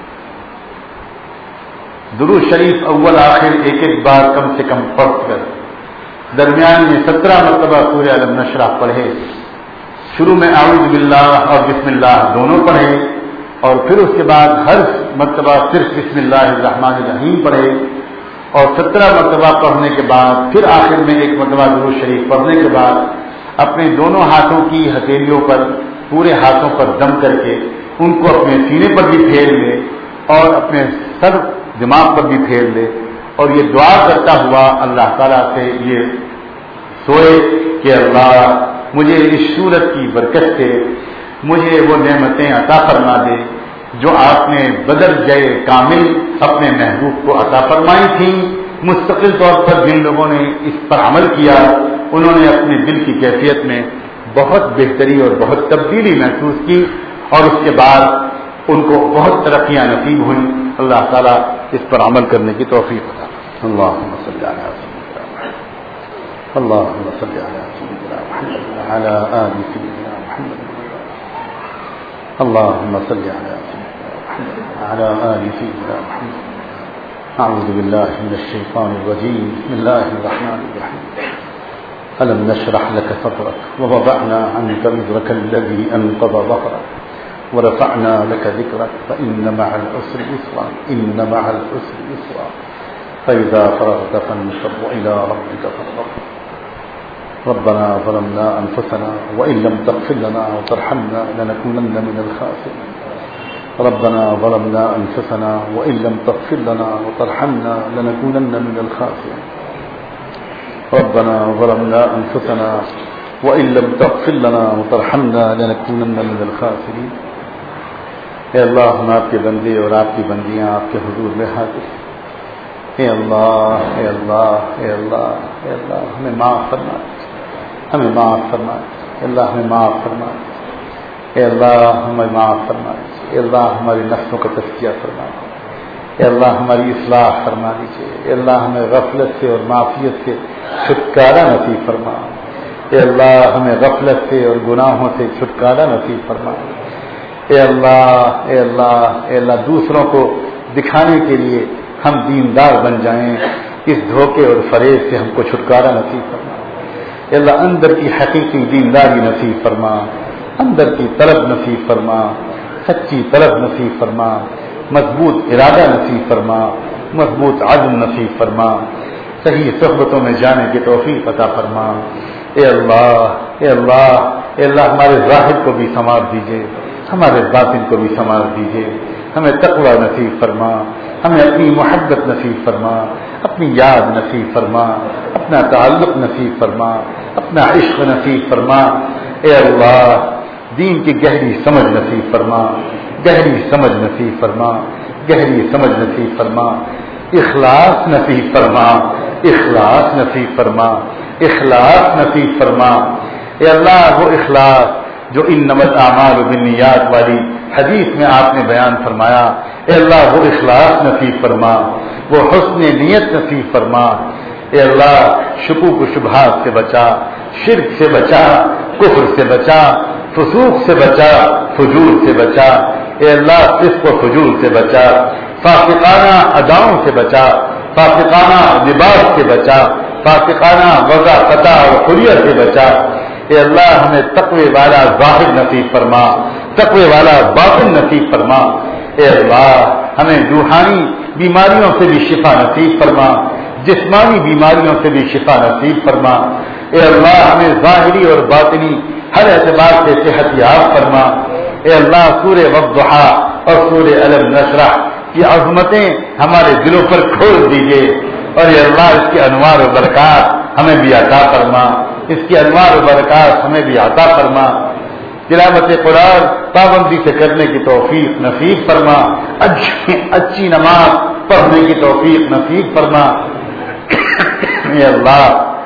درود شریف اول آخر ایک ایک بار کم سے کم پڑھ کر درمیان میں سترہ مرتبہ سورہ علم نشرح پڑھے، شروع میں اعوذ باللہ اور بسم اللہ دونوں پڑھے اور پھر اس کے بعد ہر مرتبہ صرف بسم اللہ الرحمن الرحیم پڑھے اور سترہ مرتبہ پڑھنے کے بعد پھر آخر میں ایک مرتبہ درود شریف پڑھنے کے بعد اپنے دونوں ہاتھوں کی ہتھیلیوں پر پورے ہاتھوں پر دم کر کے ان کو اپنے سینے پر بھی پھیر لے اور اپنے سر دماغ پر بھی پھیر لے اور یہ دعا کرتا ہوا اللہ تعالیٰ سے یہ سوئے کہ اللہ مجھے اس صورت کی برکت سے مجھے وہ نعمتیں عطا فرما دے جو آپ نے بدر جائے کامل اپنے محبوب کو عطا فرمائی تھیں. مستقل طور پر جن لوگوں نے اس پر عمل کیا انہوں نے اپنے دل کی کیفیت میں بہت بہتری اور بہت تبدیلی محسوس کی اور اس کے بعد ان کو بہت ترقیاں نصیب ہوئیں. اللہ تعالیٰ اس پر عمل کرنے کی توفیق عطا فرمائے. اللہم صلی علی سیدنا محمد اللہم صلی علی سیدنا محمد وعلی آل سیدنا محمد اللہم صلی علی سیدنا محمد وعلی آل سیدنا محمد. اعوذ باللہ من الشیطان الرجیم. بسم اللہ الرحمن الرحیم. ألم نشرح لك صدرك ووضعنا عنك وزرك الذي أنقض ظهرك ورفعنا لك ذكرك فإن مع العسر يسرا إن مع العسر يسرا فإذا فرغت فانصب وإلى ربك فارغب. ربنا ظلمنا أنفسنا وإن لم تغفر لنا وترحمنا لنكونن من الخاسرين. ربنا ظلمنا أنفسنا وإن لم تغفر لنا وترحمنا لنكونن من الخاسرين. ربنا ظلمنا أنفسنا وإن لم تغفر لنا وترحمنا لنكونن من الخاسرين. اے اللہ ہم آپ کے بندے اور آپ کی بندیاں آپ کے حضور میں حاضر ہیں۔ اے اللہ اے اللہ اے اللہ اے اللہ ہمیں معاف فرما، ہمیں معاف فرما، اے اللہ ہمیں معاف فرما، اے اللہ ہمیں معاف فرما، اے اللہ ہماری نفسوں کا تزکیہ فرما، اے اللہ ہماری اصلاح فرما دیجیے، اے اللہ ہمیں غفلت سے اور معافیت سے چھٹکارا نصیب فرما، اے اللہ ہمیں غفلت سے اور گناہوں سے چھٹکارا نصیب فرما، اے اللہ اے اللہ اے اللہ دوسروں کو دکھانے کے لیے ہم دیندار بن جائیں، اس دھوکے اور فریب سے ہم کو چھٹکارا نصیب فرما، اے اللہ اندر کی حقیقی دینداری نصیب فرما، اندر کی طلب نصیب فرما، سچی طلب نصیب فرما، مضبوط ارادہ نصیب فرما، مضبوط عزم نصیب فرما، صحیح صحبتوں میں جانے کی توفیق عطا فرما، اے اللہ اے اللہ اے اللہ ہمارے ظاہر کو بھی سنوار دیجیے، ہمارے باطن کو بھی سنوار دیجیے، ہمیں تقوی نصیب فرما، ہمیں اپنی محبت نصیب فرما، اپنی یاد نصیب فرما، اپنا تعلق نصیب فرما، اپنا عشق نصیب فرما، اے اللہ دین کی گہری سمجھ نصیب فرما، گہری سمجھ نصیب فرما، گہری سمجھ نصیب فرما، اخلاص نصیب فرما، اخلاص نصیب فرما، اخلاص نصیب فرما، اے اللہ وہ اخلاص جو انما الاعمال بالنیات والی حدیث میں آپ نے بیان فرمایا، اے اللہ وہ اخلاص نصیب فرما، وہ حسن نیت نصیب فرما، اے اللہ شکوک و شبہات سے بچا، شرک سے بچا، کفر سے بچا، فسوق سے بچا، فجور سے بچا، اے اللہ فسق و فجور سے بچا، فاسقانہ اداؤں سے بچا، فاسقانہ لباس سے بچا، فاسقانہ وضع قطع و خلیہ سے بچا، اے اللہ ہمیں تقوی والا ظاہر نصیب فرما، تقوی والا باطن نصیب فرما، اے اللہ ہمیں روحانی بیماریوں سے بھی شفا نصیب فرما، جسمانی بیماریوں سے بھی شفا نصیب فرما، اے اللہ ہمیں ظاہری اور باطنی ہر اعتبار سے صحت یاب فرما، اے اللہ سورہ والضحیٰ اور سورہ الم نشرح کی عظمتیں ہمارے دلوں پر کھول دیجیے، اور اے اللہ اس کے انوار و برکات ہمیں بھی عطا فرما، اس کی انوار و برکات ہمیں بھی عطا فرما، تلاوت قرآن پابندی سے کرنے کی توفیق نصیب فرما، اچھی اچھی نماز پڑھنے کی توفیق نصیب فرما، اے اللہ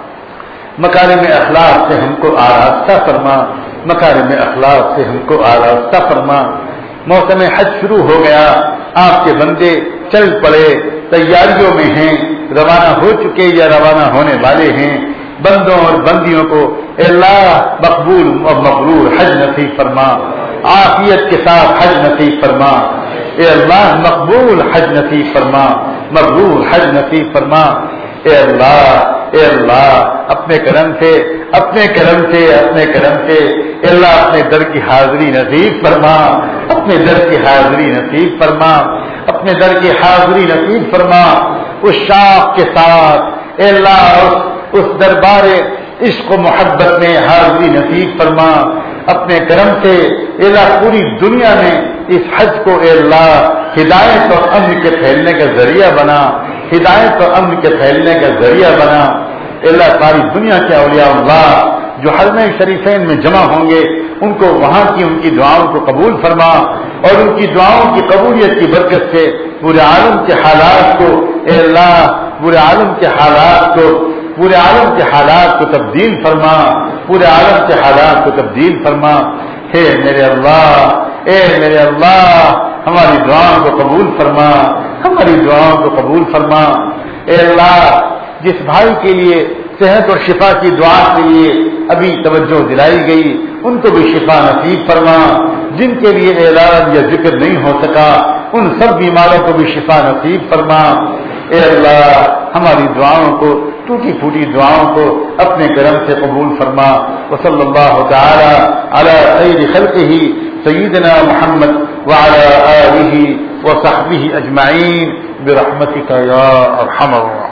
مکارم اخلاق سے ہم کو آراستہ فرما، مکارم اخلاق سے ہم کو آراستہ فرما، موسم حج شروع ہو گیا، آپ کے بندے چل پڑے، تیاریوں میں ہیں، روانہ ہو چکے یا روانہ ہونے والے ہیں، بندوں اور بندیوں کو اے اللہ مقبول اور مقبول حج نصیب فرما، عافیت کے ساتھ حج نصیب فرما، اے اللہ مقبول حج نصیب فرما، مقبول حج نصیب فرما، اے اللہ اے اللہ اپنے کرم سے اپنے کرم سے اپنے کرم سے اے اللہ اپنے در کی حاضری نصیب فرما، اپنے در کی حاضری نصیب فرما، اپنے در کی حاضری نصیب فرما، اس شاخ کے ساتھ اے اللہ اس, اس دربار عشق و محبت میں حاضری نصیب فرما، اپنے کرم سے اے اللہ پوری دنیا میں اس حج کو اے اللہ ہدایت اور امن کے پھیلنے کا ذریعہ بنا، ہدایت اور امن کے پھیلنے کا ذریعہ بنا، اے اللہ ساری دنیا کے اولیاء اللہ جو حرمین شریفین میں جمع ہوں گے ان کو وہاں کی ان کی دعاؤں کو قبول فرما، اور ان کی دعاؤں کی قبولیت کی برکت سے پورے عالم کے حالات کو اے اللہ پورے عالم کے حالات کو پورے عالم کے حالات کو تبدیل فرما، پورے عالم کے حالات کو تبدیل فرما، اے میرے اللہ اے میرے اللہ ہماری دعاؤں کو قبول فرما، ہماری دعاؤں کو قبول فرما، اے اللہ جس بھائی کے لیے صحت اور شفا کی دعا کے لیے ابھی توجہ دلائی گئی ان کو بھی شفا نصیب فرما، جن کے لیے اعلان یا ذکر نہیں ہو سکا ان سب بیماروں کو بھی شفا نصیب فرما، اے اللہ ہماری دعاؤں کو ٹوٹی پھوٹی دعاؤں کو اپنے کرم سے قبول فرما، وصلی اللہ تعالی علی خیر خلقہ سیدنا محمد وعلی آلہ وصحبہ اجمعین برحمتک یا ارحم الراحمین۔